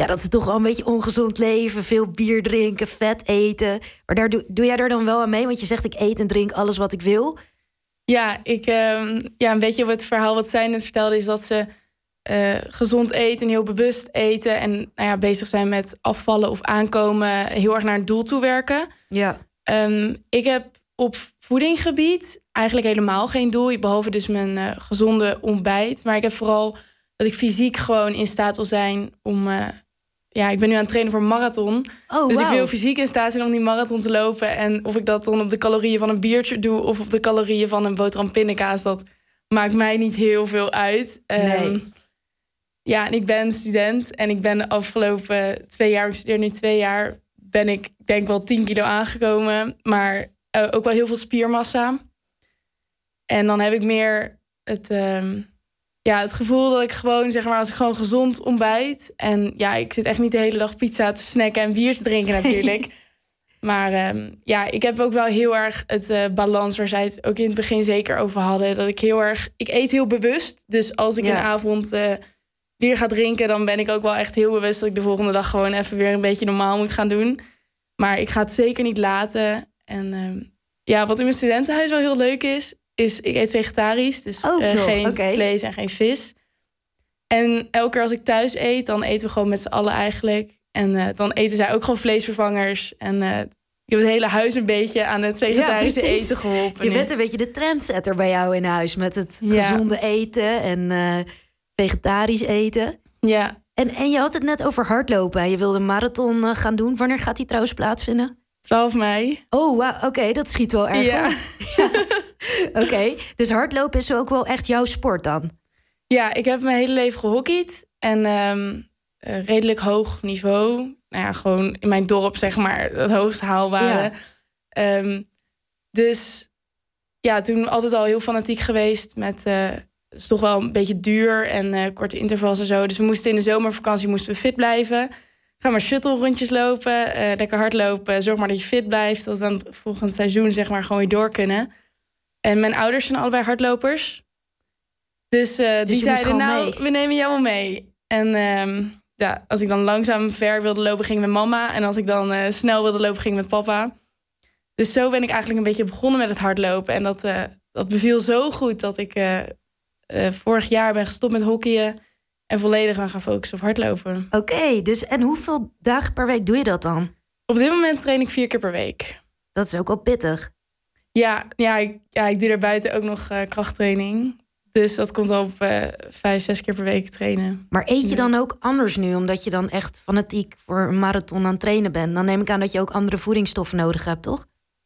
Ja, dat is toch wel een beetje ongezond leven. Veel bier drinken, vet eten. Maar daar doe jij er dan wel aan mee? Want je zegt, ik eet en drink alles wat ik wil. Ja, een beetje op het verhaal wat zij net vertelde... is dat ze gezond eten en heel bewust eten... en bezig zijn met afvallen of aankomen... heel erg naar een doel toe werken. Ja. Ik heb op voedinggebied eigenlijk helemaal geen doel... behalve dus mijn gezonde ontbijt. Maar ik heb vooral dat ik fysiek gewoon in staat wil zijn... om ik ben nu aan het trainen voor een marathon. Dus ik wil fysiek in staat zijn om die marathon te lopen. En of ik dat dan op de calorieën van een biertje doe... of op de calorieën van een boterham pindakaas... dat maakt mij niet heel veel uit. Nee. En ik ben student. En ik ben de afgelopen 2 jaar... ik studeer nu 2 jaar... ben ik denk wel 10 kilo aangekomen. Maar ook wel heel veel spiermassa. En dan heb ik meer het gevoel dat ik gewoon, zeg maar, als ik gewoon gezond ontbijt... en ik zit echt niet de hele dag pizza te snacken en bier te drinken natuurlijk. Maar ik heb ook wel heel erg het balans waar zij het ook in het begin zeker over hadden. Dat ik eet heel bewust. Dus als ik een avond bier ga drinken, dan ben ik ook wel echt heel bewust... dat ik de volgende dag gewoon even weer een beetje normaal moet gaan doen. Maar ik ga het zeker niet laten. En wat in mijn studentenhuis wel heel leuk is ik eet vegetarisch. Dus geen vlees en geen vis. En elke keer als ik thuis eet, dan eten we gewoon met z'n allen eigenlijk. En dan eten zij ook gewoon vleesvervangers. En ik heb het hele huis een beetje aan het vegetarische eten geholpen. Je bent een beetje de trendsetter bij jou in huis... met het gezonde eten en vegetarisch eten. Ja. En je had het net over hardlopen. Je wilde een marathon gaan doen. Wanneer gaat die trouwens plaatsvinden? 12 mei. Oh, wow, oké, dat schiet wel erg op. Oké, dus hardlopen is ook wel echt jouw sport dan? Ja, ik heb mijn hele leven gehockeyd. En redelijk hoog niveau. Nou ja, gewoon in mijn dorp, zeg maar, het hoogst haalbare. Ja. Dus toen altijd al heel fanatiek geweest met... het is toch wel een beetje duur en korte intervals en zo. Dus we moesten in de zomervakantie fit blijven. Ga maar shuttle rondjes lopen, lekker hardlopen. Zorg maar dat je fit blijft. Dat we dan volgend seizoen, zeg maar, gewoon weer door kunnen. En mijn ouders zijn allebei hardlopers. Dus die zeiden, we nemen jou wel mee. En als ik dan langzaam ver wilde lopen, ging met mama. En als ik dan snel wilde lopen, ging met papa. Dus zo ben ik eigenlijk een beetje begonnen met het hardlopen. En dat beviel zo goed dat ik vorig jaar ben gestopt met hockeyen... en volledig aan gaan focussen op hardlopen. Oké, dus en hoeveel dagen per week doe je dat dan? Op dit moment train ik 4 keer per week. Dat is ook wel pittig. Ja, ik doe daar buiten ook nog krachttraining. Dus dat komt al op 5, 6 keer per week trainen. Maar eet je dan ook anders nu? Omdat je dan echt fanatiek voor een marathon aan het trainen bent. Dan neem ik aan dat je ook andere voedingsstoffen nodig hebt, toch?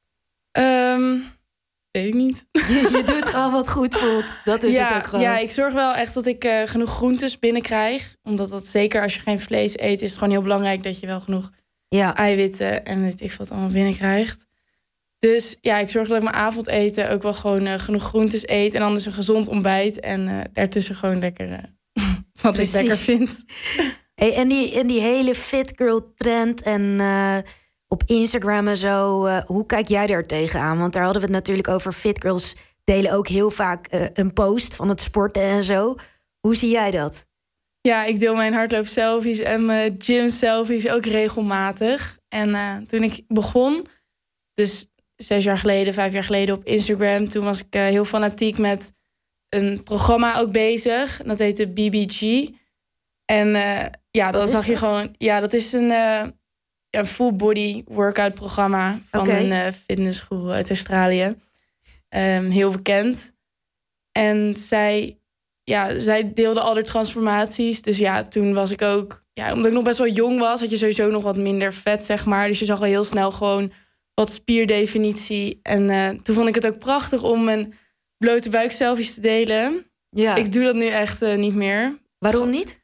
Weet ik niet. Je doet gewoon wat goed voelt. Dat is het ook gewoon. Ja, ik zorg wel echt dat ik genoeg groentes binnenkrijg. Omdat dat zeker als je geen vlees eet... is het gewoon heel belangrijk dat je wel genoeg eiwitten... en weet ik wat allemaal binnenkrijgt. Dus ik zorg dat ik mijn avondeten ook wel gewoon genoeg groentes eet. En anders een gezond ontbijt. En daartussen gewoon lekker wat ik lekker vind. Hey, en die hele fit girl trend en... op Instagram en zo, hoe kijk jij daar tegenaan? Want daar hadden we het natuurlijk over. Fit girls delen ook heel vaak een post van het sporten en zo. Hoe zie jij dat? Ja, ik deel mijn hardloop selfies en mijn gym selfies ook regelmatig. En toen ik begon, dus 6 jaar geleden, 5 jaar geleden op Instagram... toen was ik heel fanatiek met een programma ook bezig. Dat heette BBG. En dan zag je gewoon... Ja, dat is een full body workout programma van een fitnessguru uit Australië. Heel bekend. En zij deelde al haar transformaties. Dus toen was ik ook... omdat ik nog best wel jong was, had je sowieso nog wat minder vet, zeg maar. Dus je zag al heel snel gewoon wat spierdefinitie. En toen vond ik het ook prachtig om mijn blote buik selfies te delen. Ja. Ik doe dat nu echt niet meer. Waarom niet?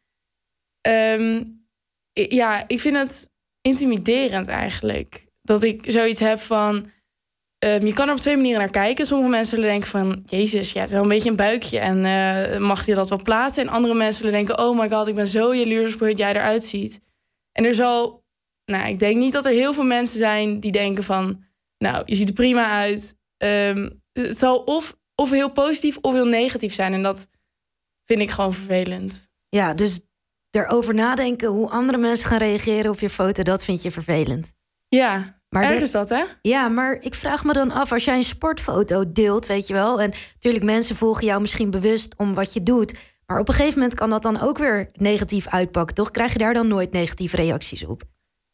Ik vind het intimiderend eigenlijk. Dat ik zoiets heb van... je kan er op 2 manieren naar kijken. Sommige mensen zullen denken van... Jezus, het is wel een beetje een buikje. En mag je dat wel plaatsen? En andere mensen zullen denken... Oh my god, ik ben zo jaloers op hoe jij eruit ziet. En er zal... ik denk niet dat er heel veel mensen zijn die denken van... Nou, je ziet er prima uit. Het zal of heel positief of heel negatief zijn. En dat vind ik gewoon vervelend. Ja, dus erover nadenken hoe andere mensen gaan reageren op je foto, dat vind je vervelend. Ja, maar erg is dat, hè? Ja, maar ik vraag me dan af, als jij een sportfoto deelt, weet je wel, en natuurlijk mensen volgen jou misschien bewust om wat je doet, maar op een gegeven moment kan dat dan ook weer negatief uitpakken, toch? Krijg je daar dan nooit negatieve reacties op?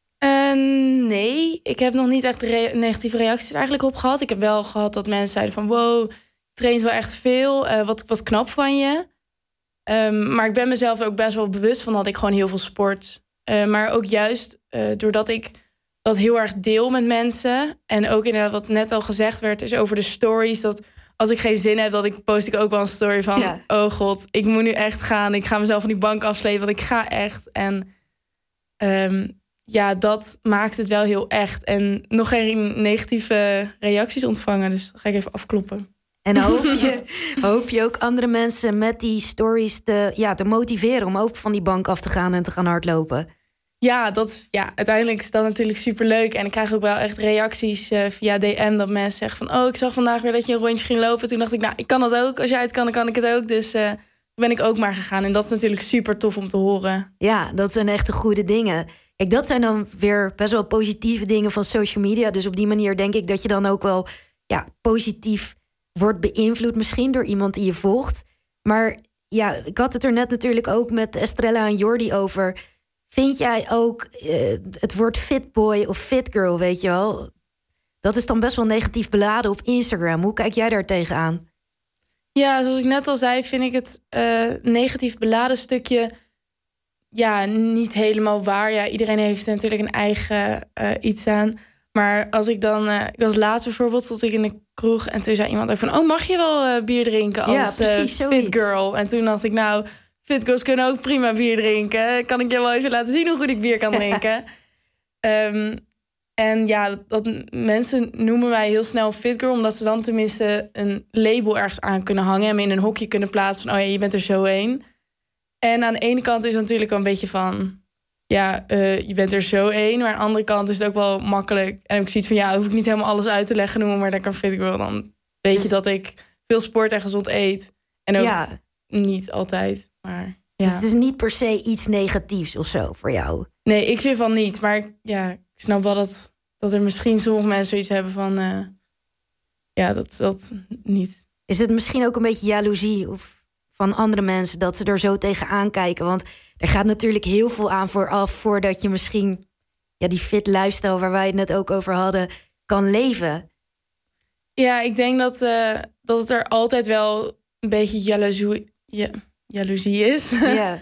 Nee, ik heb nog niet echt negatieve reacties eigenlijk op gehad. Ik heb wel gehad dat mensen zeiden van, wow, je traint wel echt veel, wat knap van je. Maar ik ben mezelf ook best wel bewust van dat ik gewoon heel veel sport. Maar ook juist doordat ik dat heel erg deel met mensen. En ook inderdaad wat net al gezegd werd, is over de stories. Dat als ik geen zin heb, post ik ook wel een story van, oh god, ik moet nu echt gaan. Ik ga mezelf van die bank afslepen, want ik ga echt. En dat maakt het wel heel echt. En nog geen negatieve reacties ontvangen. Dus dat ga ik even afkloppen. En hoop je ook andere mensen met die stories te motiveren om ook van die bank af te gaan en te gaan hardlopen? Ja, uiteindelijk is dat natuurlijk superleuk. En ik krijg ook wel echt reacties via DM dat mensen zeggen van, oh, ik zag vandaag weer dat je een rondje ging lopen. Toen dacht ik, nou, ik kan dat ook. Als jij het kan, dan kan ik het ook. Dus ben ik ook maar gegaan. En dat is natuurlijk super tof om te horen. Ja, dat zijn echt de goede dingen. Kijk, dat zijn dan weer best wel positieve dingen van social media. Dus op die manier denk ik dat je dan ook wel positief wordt beïnvloed misschien door iemand die je volgt. Maar ja, ik had het er net natuurlijk ook met Estrella en Jordi over. Vind jij ook het woord fitboy of fitgirl, weet je wel? Dat is dan best wel negatief beladen op Instagram. Hoe kijk jij daar tegenaan? Ja, zoals ik net al zei, vind ik het negatief beladen stukje niet helemaal waar. Ja, iedereen heeft natuurlijk een eigen iets aan. Maar als ik dan... ik was laatst bijvoorbeeld, stond ik in de kroeg en toen zei iemand ook van, oh, mag je wel bier drinken als fit girl? En toen dacht ik, nou, fit girls kunnen ook prima bier drinken. Kan ik je wel even laten zien hoe goed ik bier kan drinken? En dat mensen noemen mij heel snel fit girl, omdat ze dan tenminste een label ergens aan kunnen hangen en me in een hokje kunnen plaatsen van, oh ja, je bent er zo een. En aan de ene kant is het natuurlijk wel een beetje van, je bent er zo een. Maar aan de andere kant is het ook wel makkelijk. En ik zie het van, hoef ik niet helemaal alles uit te leggen, noemen maar lekker fit girl. Dan weet je dat ik veel sport en gezond eet. En ook niet altijd, maar Dus het is niet per se iets negatiefs of zo voor jou? Nee, ik vind van niet. Maar ik snap wel dat er misschien sommige mensen zoiets hebben van, dat niet. Is het misschien ook een beetje jaloezie of van andere mensen dat ze er zo tegenaan kijken? Want er gaat natuurlijk heel veel aan vooraf voordat je misschien die fit lifestyle waar wij het net ook over hadden kan leven. Ja, ik denk dat het er altijd wel een beetje jaloezie is. Ja.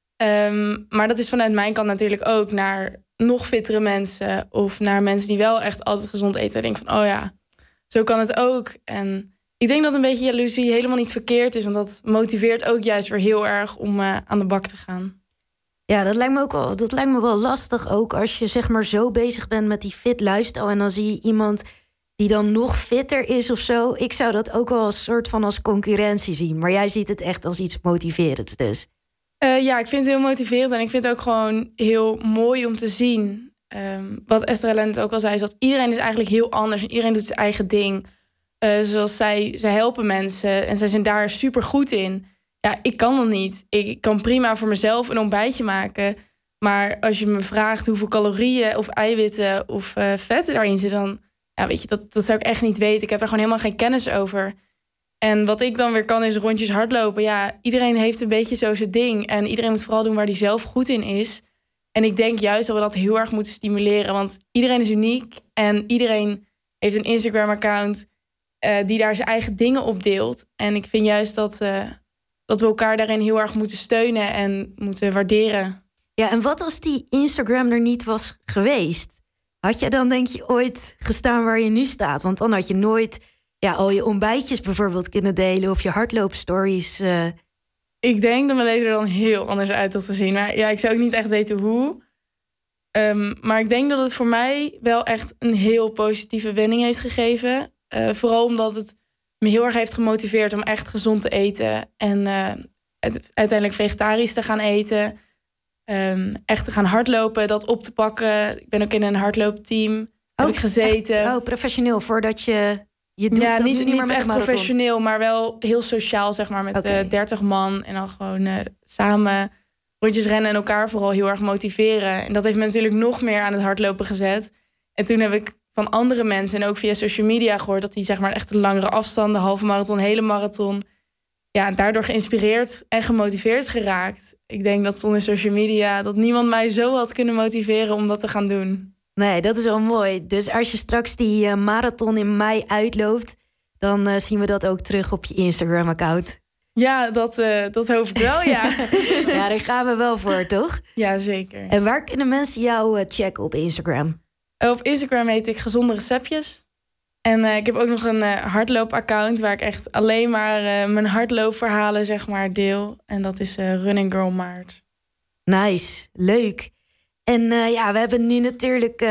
Maar dat is vanuit mijn kant natuurlijk ook naar nog fittere mensen of naar mensen die wel echt altijd gezond eten. En denken van, oh ja, zo kan het ook. En ik denk dat een beetje jaloezie helemaal niet verkeerd is, want dat motiveert ook juist weer heel erg om aan de bak te gaan. Ja, dat lijkt me wel lastig ook als je zeg maar zo bezig bent met die fit lifestyle en dan zie je iemand die dan nog fitter is of zo. Ik zou dat ook wel als soort van als concurrentie zien. Maar jij ziet het echt als iets motiverends dus. Ik vind het heel motiverend en ik vind het ook gewoon heel mooi om te zien. Wat Estrella net ook al zei, is dat iedereen is eigenlijk heel anders en iedereen doet zijn eigen ding. Zoals zij helpen mensen en zij zijn daar super goed in. Ja, ik kan dat niet. Ik kan prima voor mezelf een ontbijtje maken. Maar als je me vraagt hoeveel calorieën of eiwitten of vetten daarin zitten, dan weet je, dat zou ik echt niet weten. Ik heb er gewoon helemaal geen kennis over. En wat ik dan weer kan is rondjes hardlopen. Ja, iedereen heeft een beetje zo zijn ding. En iedereen moet vooral doen waar hij zelf goed in is. En ik denk juist dat we dat heel erg moeten stimuleren. Want iedereen is uniek. En iedereen heeft een Instagram-account die daar zijn eigen dingen op deelt. En ik vind juist dat we elkaar daarin heel erg moeten steunen en moeten waarderen. Ja, en wat als die Instagram er niet was geweest? Had je dan denk je ooit gestaan waar je nu staat? Want dan had je nooit al je ontbijtjes bijvoorbeeld kunnen delen of je hardloopstories. Ik denk dat mijn leven er dan heel anders uit had gezien. Maar ik zou ook niet echt weten hoe. Maar ik denk dat het voor mij wel echt een heel positieve wending heeft gegeven. Vooral omdat het me heel erg heeft gemotiveerd om echt gezond te eten. En uiteindelijk vegetarisch te gaan eten. Echt te gaan hardlopen, dat op te pakken. Ik ben ook in een hardloopteam. Heb ik gezeten. Echt, professioneel, voordat je doet ja, dat niet meer met echt professioneel, maar wel heel sociaal, zeg maar, met 30 man. En dan gewoon samen rondjes rennen en elkaar vooral heel erg motiveren. En dat heeft me natuurlijk nog meer aan het hardlopen gezet. En toen heb ik van andere mensen en ook via social media gehoord dat die zeg maar echt de langere afstanden, halve marathon, hele marathon, ja, daardoor geïnspireerd en gemotiveerd geraakt. Ik denk dat zonder social media dat niemand mij zo had kunnen motiveren om dat te gaan doen. Nee, dat is wel mooi. Dus als je straks die marathon in mei uitloopt, dan zien we dat ook terug op je Instagram-account. Ja, dat hoop ik wel, ja. Ja, daar gaan we wel voor, toch? Ja, zeker. En waar kunnen mensen jou checken op Instagram? Op Instagram heet ik Gezonde Receptjes. En ik heb ook nog een hardloop-account waar ik echt alleen maar mijn hardloopverhalen zeg maar deel. En dat is Running Girl Maart. Nice, leuk. En we hebben nu natuurlijk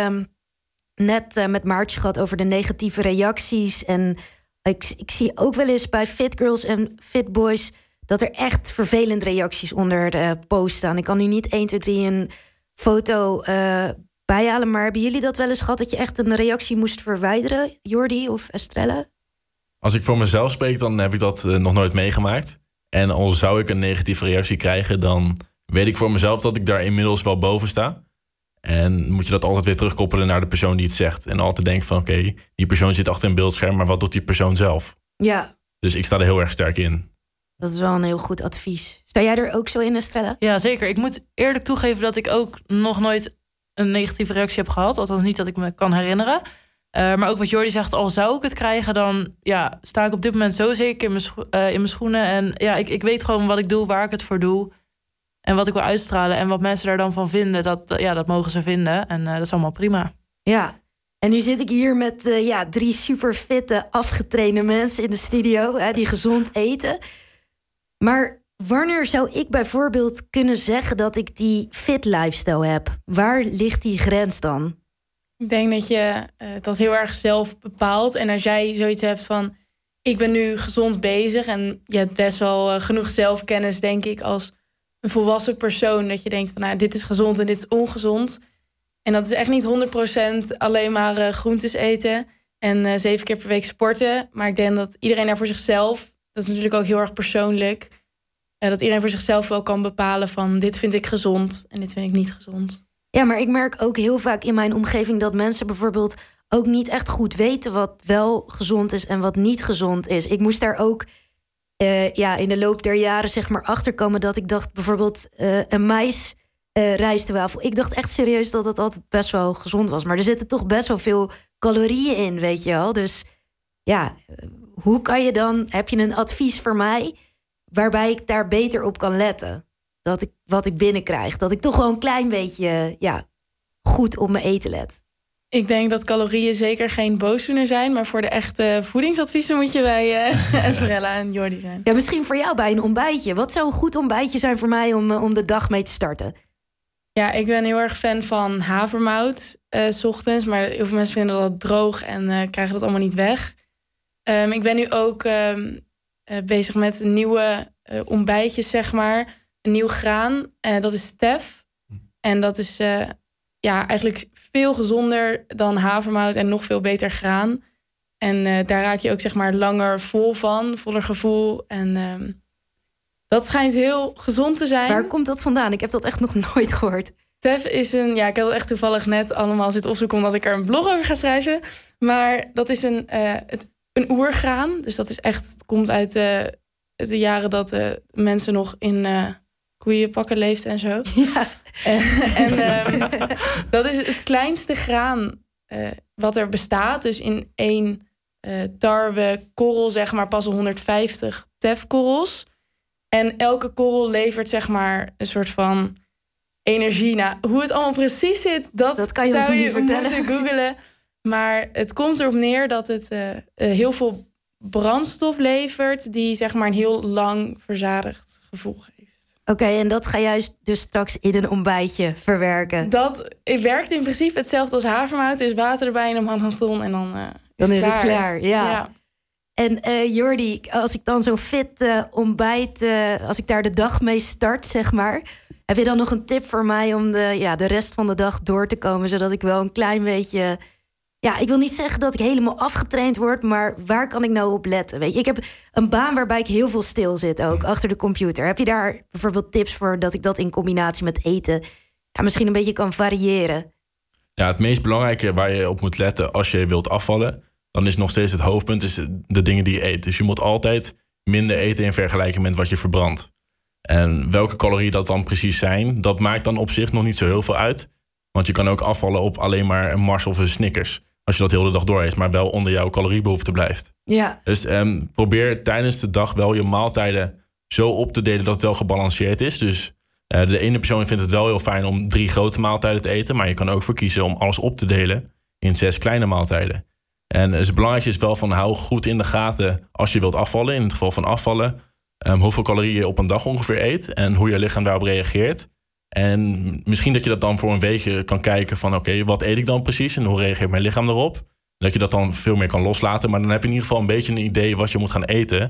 net met Maartje gehad over de negatieve reacties. En ik zie ook wel eens bij fit girls en fit boys dat er echt vervelende reacties onder de post staan. Ik kan nu niet 1, 2, 3 een foto bijhalen, maar hebben jullie dat wel eens gehad dat je echt een reactie moest verwijderen, Jordi of Estrella? Als ik voor mezelf spreek, dan heb ik dat nog nooit meegemaakt. En al zou ik een negatieve reactie krijgen, dan weet ik voor mezelf dat ik daar inmiddels wel boven sta. En moet je dat altijd weer terugkoppelen naar de persoon die het zegt. En altijd denken van oké, die persoon zit achter een beeldscherm, maar wat doet die persoon zelf? Ja. Dus ik sta er heel erg sterk in. Dat is wel een heel goed advies. Sta jij er ook zo in, Estrella? Ja, zeker. Ik moet eerlijk toegeven dat ik ook nog nooit een negatieve reactie heb gehad. Althans niet dat ik me kan herinneren. Maar ook wat Jordi zegt, al zou ik het krijgen, dan sta ik op dit moment zo zeker in mijn schoenen. En ja, ik weet gewoon wat ik doe, waar ik het voor doe. En wat ik wil uitstralen. En wat mensen daar dan van vinden, dat mogen ze vinden. En dat is allemaal prima. Ja, en nu zit ik hier met 3 super fitte, afgetrainde mensen in de studio, die gezond eten. Maar wanneer zou ik bijvoorbeeld kunnen zeggen dat ik die fit lifestyle heb? Waar ligt die grens dan? Ik denk dat je dat heel erg zelf bepaalt. En als jij zoiets hebt van, ik ben nu gezond bezig en je hebt best wel genoeg zelfkennis, denk ik, als een volwassen persoon, dat je denkt van, nou, dit is gezond en dit is ongezond. En dat is echt niet 100% alleen maar groentes eten en 7 keer per week sporten. Maar ik denk dat iedereen daar voor zichzelf, dat is natuurlijk ook heel erg persoonlijk, dat iedereen voor zichzelf wel kan bepalen van, dit vind ik gezond en dit vind ik niet gezond. Ja, maar ik merk ook heel vaak in mijn omgeving dat mensen bijvoorbeeld ook niet echt goed weten wat wel gezond is en wat niet gezond is. Ik moest daar ook in de loop der jaren zeg maar achterkomen dat ik dacht bijvoorbeeld een mais rijstwafel. Ik dacht echt serieus dat het altijd best wel gezond was. Maar er zitten toch best wel veel calorieën in, weet je wel. Dus ja, hoe kan je dan, heb je een advies voor mij waarbij ik daar beter op kan letten? Wat ik binnenkrijg. Dat ik toch wel een klein beetje goed op mijn eten let. Ik denk dat calorieën zeker geen boosdoener zijn. Maar voor de echte voedingsadviezen moet je bij Estrella en Jordi zijn. Ja, misschien voor jou bij een ontbijtje. Wat zou een goed ontbijtje zijn voor mij om de dag mee te starten? Ja, ik ben heel erg fan van havermout 's ochtends. Maar heel veel mensen vinden dat droog en krijgen dat allemaal niet weg. Ik ben nu ook bezig met nieuwe ontbijtjes, zeg maar. Een nieuw graan, dat is tef. En dat is eigenlijk veel gezonder dan havermout en nog veel beter graan. En daar raak je ook zeg maar langer vol van, voller gevoel. En dat schijnt heel gezond te zijn. Waar komt dat vandaan? Ik heb dat echt nog nooit gehoord. Tef is ik heb het echt toevallig net allemaal zitten opzoeken omdat ik er een blog over ga schrijven. Maar dat is een oergraan. Dus dat is echt, het komt uit de jaren dat mensen nog in koeienpakken leefden en zo. Ja. Dat is het kleinste graan wat er bestaat. Dus in 1 tarwekorrel zeg maar passen 150 tefkorrels. En elke korrel levert zeg maar een soort van energie. Nou, hoe het allemaal precies zit, dat kan je zou ons je niet vertellen. moeten googlen. Maar het komt erop neer dat het heel veel brandstof levert die zeg maar een heel lang verzadigd gevoel geeft. Oké, en dat ga jij dus straks in een ontbijtje verwerken? Dat werkt in principe hetzelfde als havermout. Er is water erbij en een marathon en dan is het klaar. Ja. En Jordi, als ik dan zo'n fit ontbijt, als ik daar de dag mee start, zeg maar, heb je dan nog een tip voor mij om de rest van de dag door te komen, zodat ik wel een klein beetje Ja, ik wil niet zeggen dat ik helemaal afgetraind word, maar waar kan ik nou op letten? Weet je, ik heb een baan waarbij ik heel veel stil zit ook, achter de computer. Heb je daar bijvoorbeeld tips voor dat ik dat in combinatie met eten misschien een beetje kan variëren? Ja, het meest belangrijke waar je op moet letten als je wilt afvallen, dan is nog steeds het hoofdpunt is de dingen die je eet. Dus je moet altijd minder eten in vergelijking met wat je verbrandt. En welke calorieën dat dan precies zijn, dat maakt dan op zich nog niet zo heel veel uit. Want je kan ook afvallen op alleen maar een Mars of een Snickers. Als je dat de hele dag door eet, maar wel onder jouw caloriebehoefte blijft. Ja. Dus probeer tijdens de dag wel je maaltijden zo op te delen dat het wel gebalanceerd is. Dus de ene persoon vindt het wel heel fijn om 3 grote maaltijden te eten. Maar je kan ook voor kiezen om alles op te delen in 6 kleine maaltijden. En het belangrijkste is wel van hou goed in de gaten als je wilt afvallen. In het geval van afvallen. Hoeveel calorieën je op een dag ongeveer eet. En hoe je lichaam daarop reageert. En misschien dat je dat dan voor een week kan kijken van oké, wat eet ik dan precies en hoe reageert mijn lichaam erop? Dat je dat dan veel meer kan loslaten. Maar dan heb je in ieder geval een beetje een idee wat je moet gaan eten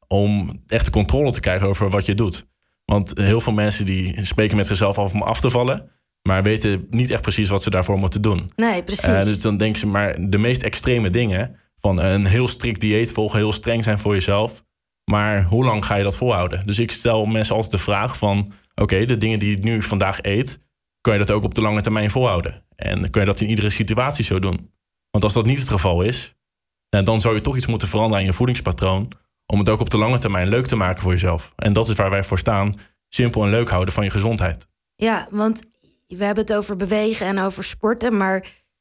om echt de controle te krijgen over wat je doet. Want heel veel mensen die spreken met zichzelf af om af te vallen, maar weten niet echt precies wat ze daarvoor moeten doen. Nee, precies. Dus dan denken ze maar de meest extreme dingen van een heel strikt dieet volgen, heel streng zijn voor jezelf. Maar hoe lang ga je dat volhouden? Dus ik stel mensen altijd de vraag van oké, de dingen die je nu vandaag eet, kan je dat ook op de lange termijn volhouden? En kun je dat in iedere situatie zo doen? Want als dat niet het geval is, dan zou je toch iets moeten veranderen aan je voedingspatroon om het ook op de lange termijn leuk te maken voor jezelf. En dat is waar wij voor staan. Simpel en leuk houden van je gezondheid. Ja, want we hebben het over bewegen en over sporten, maar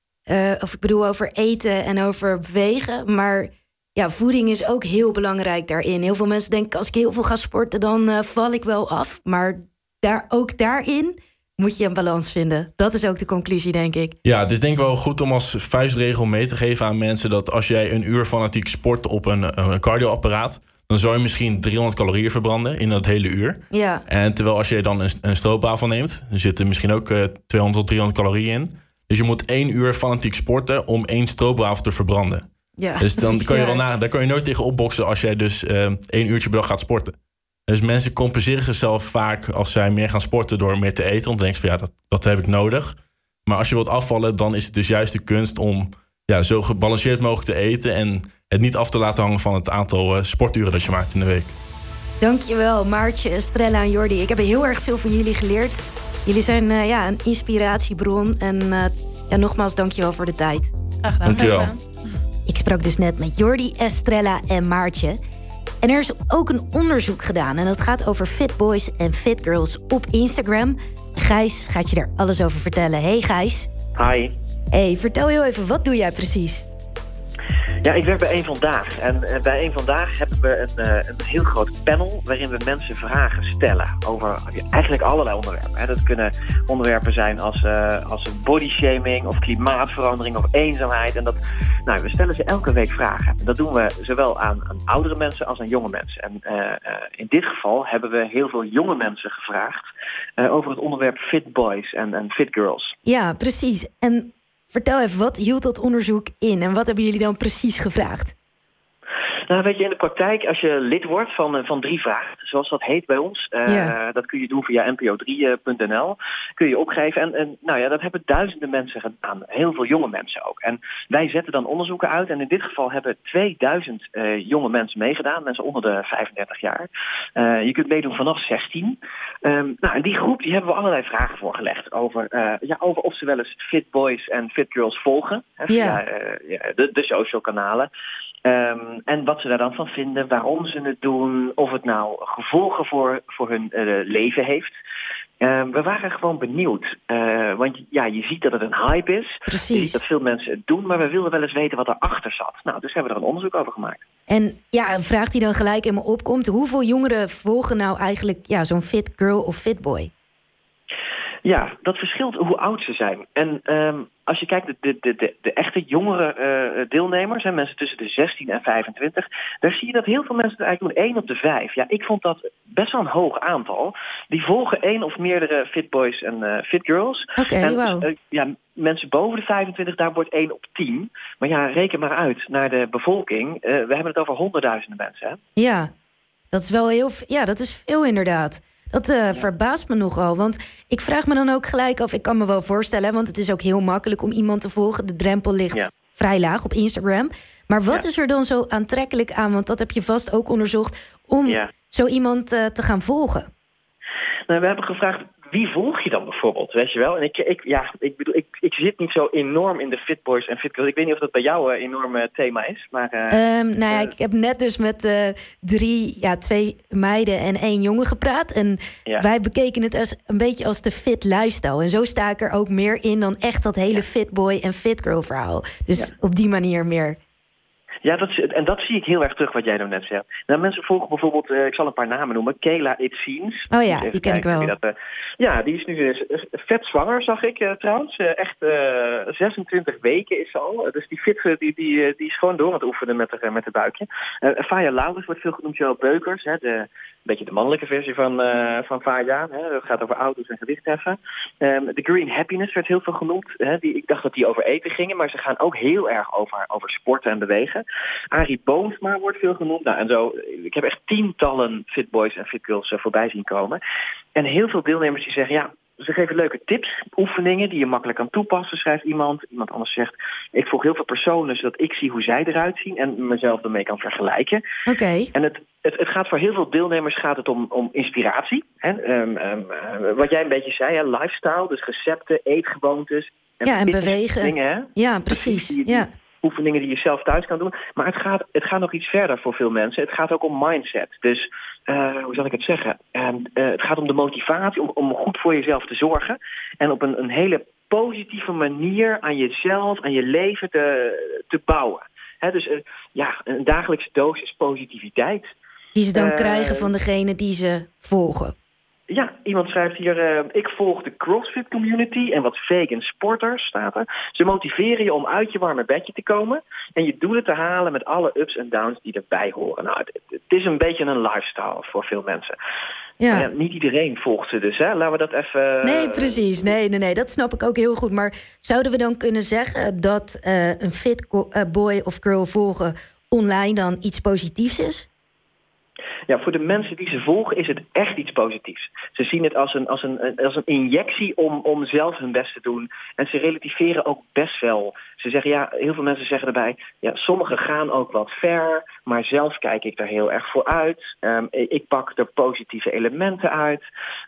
of ik bedoel over eten en over bewegen. Maar ja, voeding is ook heel belangrijk daarin. Heel veel mensen denken, als ik heel veel ga sporten, dan val ik wel af. Maar ook daarin moet je een balans vinden. Dat is ook de conclusie, denk ik. Ja, het is denk ik wel goed om als vuistregel mee te geven aan mensen dat als jij een uur fanatiek sport op een cardioapparaat, dan zou je misschien 300 calorieën verbranden in dat hele uur. Ja. En terwijl als je dan een stroopwafel neemt, er zitten misschien ook 200 tot 300 calorieën in. Dus je moet 1 uur fanatiek sporten om 1 stroopwafel te verbranden. Ja, dus dan kan je wel daar kan je nooit tegen opboksen als jij dus 1 uurtje per dag gaat sporten. Dus mensen compenseren zichzelf vaak als zij meer gaan sporten door meer te eten. Want dan denk je van ja, dat heb ik nodig. Maar als je wilt afvallen, dan is het dus juist de kunst om zo gebalanceerd mogelijk te eten en het niet af te laten hangen van het aantal sporturen dat je maakt in de week. Dankjewel, Maartje, Estrella en Jordi. Ik heb heel erg veel van jullie geleerd. Jullie zijn een inspiratiebron. En nogmaals, dankjewel voor de tijd. Graag gedaan. Dankjewel. Ik sprak dus net met Jordi, Estrella en Maartje. En er is ook een onderzoek gedaan. En dat gaat over fit boys en fit girls op Instagram. Gijs gaat je daar alles over vertellen. Hey Gijs. Hi. Hey, vertel heel even, wat doe jij precies? Ja, ik werk bij Eén Vandaag. En bij Eén Vandaag hebben we een heel groot panel waarin we mensen vragen stellen over eigenlijk allerlei onderwerpen. Dat kunnen onderwerpen zijn als bodyshaming of klimaatverandering of eenzaamheid. En we stellen ze elke week vragen. Dat doen we zowel aan oudere mensen als aan jonge mensen. En in dit geval hebben we heel veel jonge mensen gevraagd over het onderwerp fit boys en fit girls. Ja, precies. En vertel even, wat hield dat onderzoek in en wat hebben jullie dan precies gevraagd? Nou, weet je, in de praktijk, als je lid wordt van 3 vragen, zoals dat heet bij ons, dat kun je doen via npo3.nl, kun je opgeven. En dat hebben duizenden mensen gedaan, heel veel jonge mensen ook. En wij zetten dan onderzoeken uit en in dit geval hebben 2000 jonge mensen meegedaan, mensen onder de 35 jaar. Je kunt meedoen vanaf 16. En die groep, die hebben we allerlei vragen voorgelegd over of ze wel eens fit boys en fit girls volgen, via de social kanalen. En wat ze daar dan van vinden, waarom ze het doen, of het nou gevolgen voor hun leven heeft. We waren gewoon benieuwd. Want je ziet dat het een hype is. Precies. Je ziet dat veel mensen het doen, maar we wilden wel eens weten wat erachter zat. Nou, dus hebben we er een onderzoek over gemaakt. En een vraag die dan gelijk in me opkomt. Hoeveel jongeren volgen nou eigenlijk zo'n fit girl of fit boy? Ja, dat verschilt hoe oud ze zijn. En als je kijkt, de echte jongere deelnemers, mensen tussen de 16 en 25... daar zie je dat heel veel mensen het eigenlijk doen. 1 op de 5. Ja, ik vond dat best wel een hoog aantal. Die volgen 1 of meerdere fit boys en fit girls. Oké, wow. Mensen boven de 25, daar wordt 1 op 10. Maar reken maar uit naar de bevolking. We hebben het over honderdduizenden mensen. Hè? Ja, dat is wel heel dat is veel inderdaad. Dat verbaast me nogal, want ik vraag me dan ook gelijk af. Ik kan me wel voorstellen, want het is ook heel makkelijk om iemand te volgen. De drempel ligt vrij laag op Instagram. Maar wat is er dan zo aantrekkelijk aan? Want dat heb je vast ook onderzocht om zo iemand te gaan volgen. Nou, we hebben gevraagd, wie volg je dan bijvoorbeeld, weet je wel? En ik zit niet zo enorm in de Fitboys en Fitgirls. Ik weet niet of dat bij jou een enorm thema is, maar... ik heb net dus met 2 meiden en 1 jongen gepraat. En wij bekeken het een beetje als de fit lifestyle. En zo sta ik er ook meer in dan echt dat hele Fitboy en Fitgirl verhaal. Dus op die manier meer. Ja, dat zie ik heel erg terug wat jij nou net zegt. Nou, mensen volgen bijvoorbeeld, ik zal een paar namen noemen. Kayla It Seems. Oh ja, die ken ik wel. Die is nu vet zwanger, zag ik trouwens. Echt 26 weken is ze al. Dus die fit die is gewoon door aan het oefenen met het buikje. Faya Laurens wordt veel genoemd, Joël Beukers. Een beetje de mannelijke versie van Faya. Het gaat over auto's en gewichtheffen. The Green Happiness werd heel veel genoemd. Ik dacht dat die over eten gingen, maar ze gaan ook heel erg over sporten en bewegen. Arie Boomsma wordt veel genoemd. Nou, en zo, ik heb echt tientallen Fitboys en Fitgirls voorbij zien komen. En heel veel deelnemers die zeggen, ze geven leuke tips, oefeningen die je makkelijk kan toepassen, schrijft iemand. Iemand anders zegt, ik volg heel veel personen zodat ik zie hoe zij eruit zien en mezelf ermee kan vergelijken. Oké. En het gaat voor heel veel deelnemers om inspiratie. Wat jij een beetje zei, lifestyle, dus recepten, eetgewoontes. En bewegen. Dingen, Ja, precies. Oefeningen die je zelf thuis kan doen. Maar het gaat nog iets verder voor veel mensen. Het gaat ook om mindset. Dus, hoe zal ik het zeggen? Het gaat om de motivatie, om goed voor jezelf te zorgen. En op een hele positieve manier aan jezelf, aan je leven te bouwen. Dus een dagelijkse dosis positiviteit. Die ze dan krijgen van degene die ze volgen. Ja, iemand schrijft hier, ik volg de CrossFit community en wat vegan sporters, staat er. Ze motiveren je om uit je warme bedje te komen en je doelen te halen met alle ups en downs die erbij horen. Nou, het is een beetje een lifestyle voor veel mensen. Ja. Maar niet iedereen volgt ze dus, hè? Laten we dat even... Nee, precies. Nee, dat snap ik ook heel goed. Maar zouden we dan kunnen zeggen dat een fit boy of girl volgen online dan iets positiefs is? Ja, voor de mensen die ze volgen is het echt iets positiefs. Ze zien het als een injectie om zelf hun best te doen. En ze relativeren ook best wel. Ze zeggen, heel veel mensen zeggen erbij, sommigen gaan ook wat ver, maar zelf kijk ik er heel erg voor uit. Ik pak er positieve elementen uit.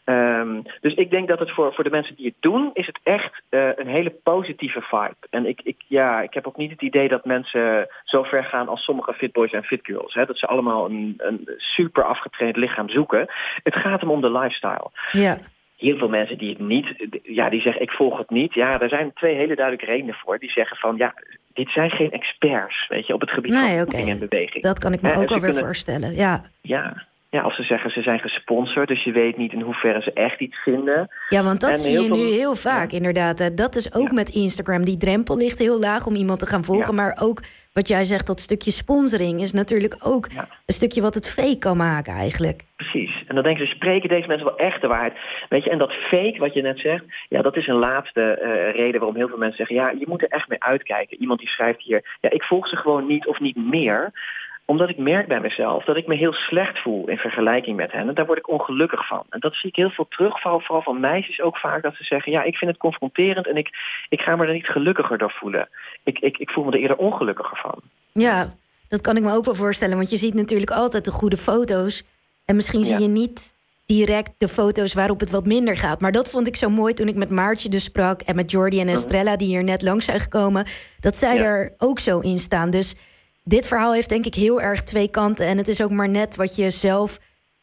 Dus ik denk dat het voor de mensen die het doen, is het echt een hele positieve vibe. En ik heb ook niet het idee dat mensen zo ver gaan als sommige fitboys en fitgirls. Dat ze allemaal een super afgetraind lichaam zoeken. Het gaat hem om de lifestyle. Ja. Heel veel mensen die het niet, die zeggen ik volg het niet. Ja, daar zijn 2 hele duidelijke redenen voor. Die zeggen van dit zijn geen experts, weet je, op het gebied van voeding en beweging. Dat kan ik me ook alweer voorstellen. Ja, als ze zeggen ze zijn gesponsord, dus je weet niet in hoeverre ze echt iets vinden. Ja, want dat zie je nu heel vaak, inderdaad. Dat is ook met Instagram. Die drempel ligt heel laag om iemand te gaan volgen. Ja. Maar ook wat jij zegt, dat stukje sponsoring is natuurlijk ook een stukje wat het fake kan maken eigenlijk. Precies. En dan denken ze, spreken deze mensen wel echt de waarheid? Weet je, en dat fake, wat je net zegt, dat is een laatste reden waarom heel veel mensen zeggen, je moet er echt mee uitkijken. Iemand die schrijft hier, ik volg ze gewoon niet of niet meer, omdat ik merk bij mezelf dat ik me heel slecht voel in vergelijking met hen. En daar word ik ongelukkig van. En dat zie ik heel veel terug, vooral van meisjes ook vaak, dat ze zeggen, ik vind het confronterend en ik ga me er niet gelukkiger door voelen. Ik voel me er eerder ongelukkiger van. Ja, dat kan ik me ook wel voorstellen, want je ziet natuurlijk altijd de goede foto's. En misschien zie je niet direct de foto's waarop het wat minder gaat. Maar dat vond ik zo mooi toen ik met Maartje dus sprak en met Jordi en Estrella, die hier net langs zijn gekomen, dat zij er ook zo in staan. Dus dit verhaal heeft denk ik heel erg 2 kanten. En het is ook maar net wat je zelf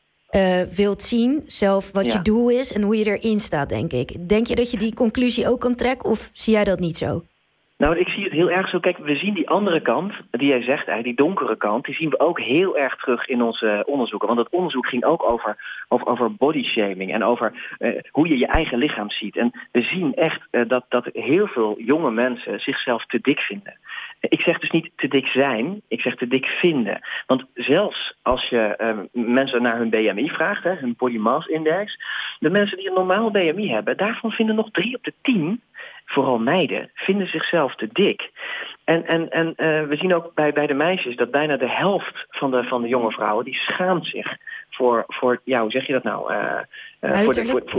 wilt zien. Zelf wat je doel is en hoe je erin staat, denk ik. Denk je dat je die conclusie ook kan trekken of zie jij dat niet zo? Nou, ik zie het heel erg zo. Kijk, we zien die andere kant, die jij zegt, eigenlijk die donkere kant, die zien we ook heel erg terug in onze onderzoeken. Want dat onderzoek ging ook over bodyshaming en over hoe je je eigen lichaam ziet. En we zien echt dat heel veel jonge mensen zichzelf te dik vinden. Ik zeg dus niet te dik zijn, ik zeg te dik vinden. Want zelfs als je mensen naar hun BMI vraagt, hun body mass index, de mensen die een normaal BMI hebben, daarvan vinden nog 3 op de 10... vooral meiden, vinden zichzelf te dik. En we zien ook bij de meisjes dat bijna de helft van de jonge vrouwen, die schaamt zich voor hoe zeg je dat nou?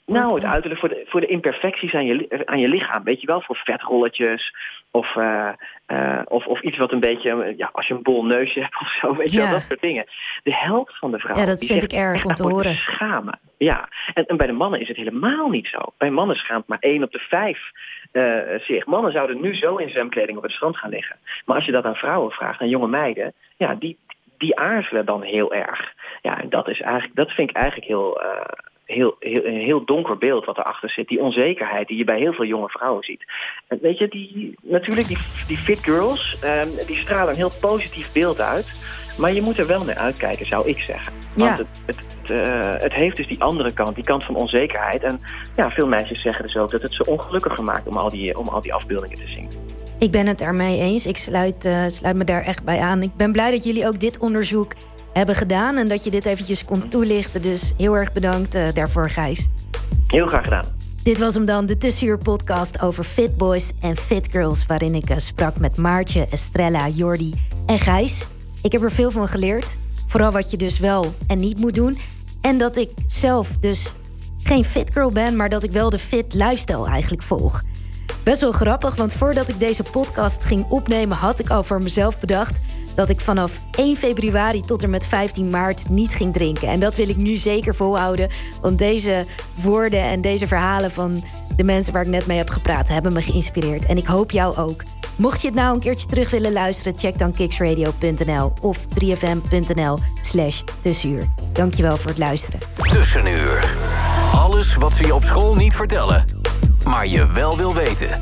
Nou, het uiterlijk voor de imperfecties aan je lichaam. Weet je wel, voor vetrolletjes of iets wat een beetje... als je een bol neusje hebt of zo, weet je wel, dat soort dingen. De helft van de vrouwen... Ja, dat vind ik erg om te horen. Schamen. Ja, en bij de mannen is het helemaal niet zo. Bij mannen schaamt maar 1 op de 5 zich. Mannen zouden nu zo in zwemkleding op het strand gaan liggen. Maar als je dat aan vrouwen vraagt, aan jonge meiden... ja, die aarzelen dan heel erg. Ja, en dat vind ik eigenlijk een heel donker beeld wat erachter zit. Die onzekerheid die je bij heel veel jonge vrouwen ziet. En weet je, die fit girls, die stralen een heel positief beeld uit. Maar je moet er wel mee uitkijken, zou ik zeggen. Want het heeft dus die andere kant, die kant van onzekerheid. En ja, veel meisjes zeggen dus ook dat het ze ongelukkiger maakt om al die afbeeldingen te zien. Ik ben het ermee eens. Ik sluit me daar echt bij aan. Ik ben blij dat jullie ook dit onderzoek hebben gedaan en dat je dit eventjes kon toelichten. Dus heel erg bedankt daarvoor, Gijs. Heel graag gedaan. Dit was hem dan, de Tussenuur podcast over fit boys en fit girls, waarin ik sprak met Maartje, Estrella, Jordi en Gijs. Ik heb er veel van geleerd. Vooral wat je dus wel en niet moet doen. En dat ik zelf dus geen fit girl ben, maar dat ik wel de fit lifestyle eigenlijk volg. Best wel grappig, want voordat ik deze podcast ging opnemen, had ik al voor mezelf bedacht dat ik vanaf 1 februari tot en met 15 maart niet ging drinken. En dat wil ik nu zeker volhouden, want deze woorden en deze verhalen van de mensen waar ik net mee heb gepraat hebben me geïnspireerd. En ik hoop jou ook. Mocht je het nou een keertje terug willen luisteren, check dan kiksradio.nl of 3fm.nl/tussenuur. Dankjewel voor het luisteren. Tussenuur. Alles wat ze je op school niet vertellen, maar je wel wil weten.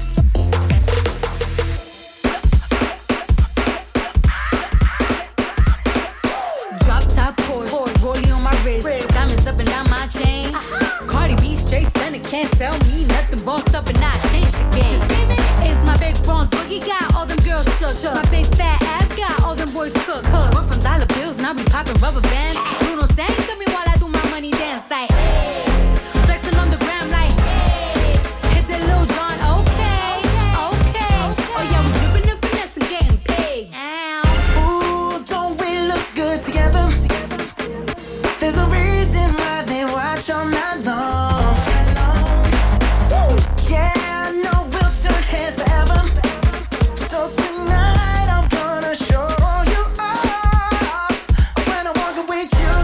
Drop top Porsche, rollie on my wrist, diamonds up and down my chain. Cardi B straight stunning, can't tell me nothing. Bossed up and I changed the game. It's my big bronze boogie, got all them girls shook. My big fat ass got all them boys cooked. Run from dollar bills, now we popping rubber bands. Bruno sang to me while I do my money dance like. Flexing on the gram like. Hit the Lil Jon, okay. Oh yeah, we dripping the finesse and getting paid. Ooh, don't we look good together? There's a reason why they watch all night long. Yeah, I know we'll turn heads forever. So tonight I'm gonna show you off when I'm walking with you.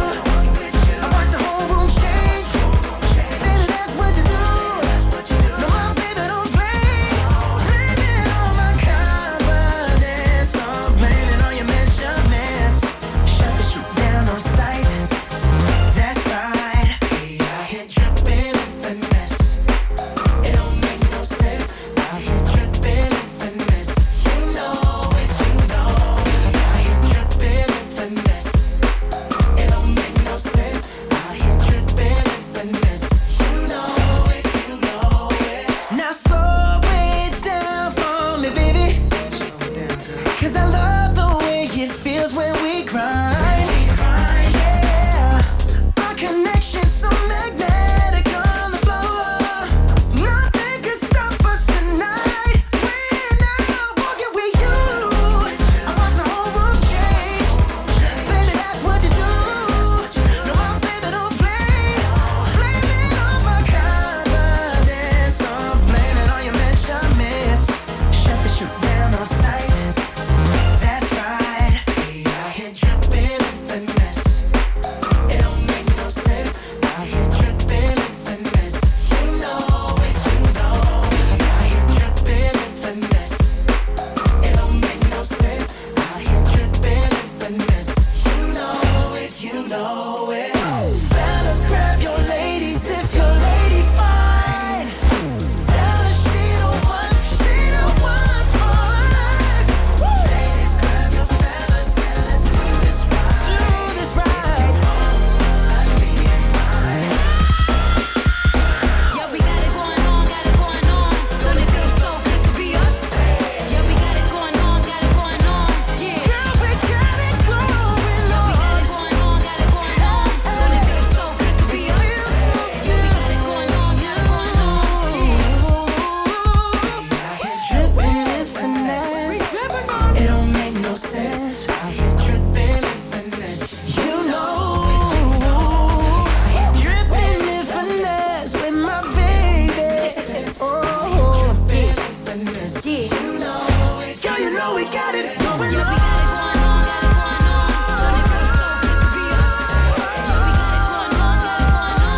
Yeah. Girl, you know we got it going Yeah, we on. got it going on, got it going on. Don't it feel so good to be us? Yeah, we got it going on, got it going on.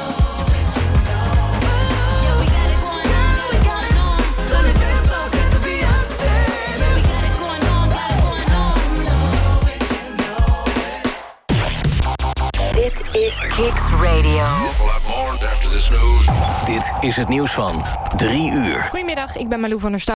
Yeah, we got it going on, got it going on. Don't it feel so good to be us? Yeah, we got it going on, got it going on. Dit is Kicks Radio. Dit is het nieuws van 3 uur. Goedemiddag, ik ben Malou van der Stad.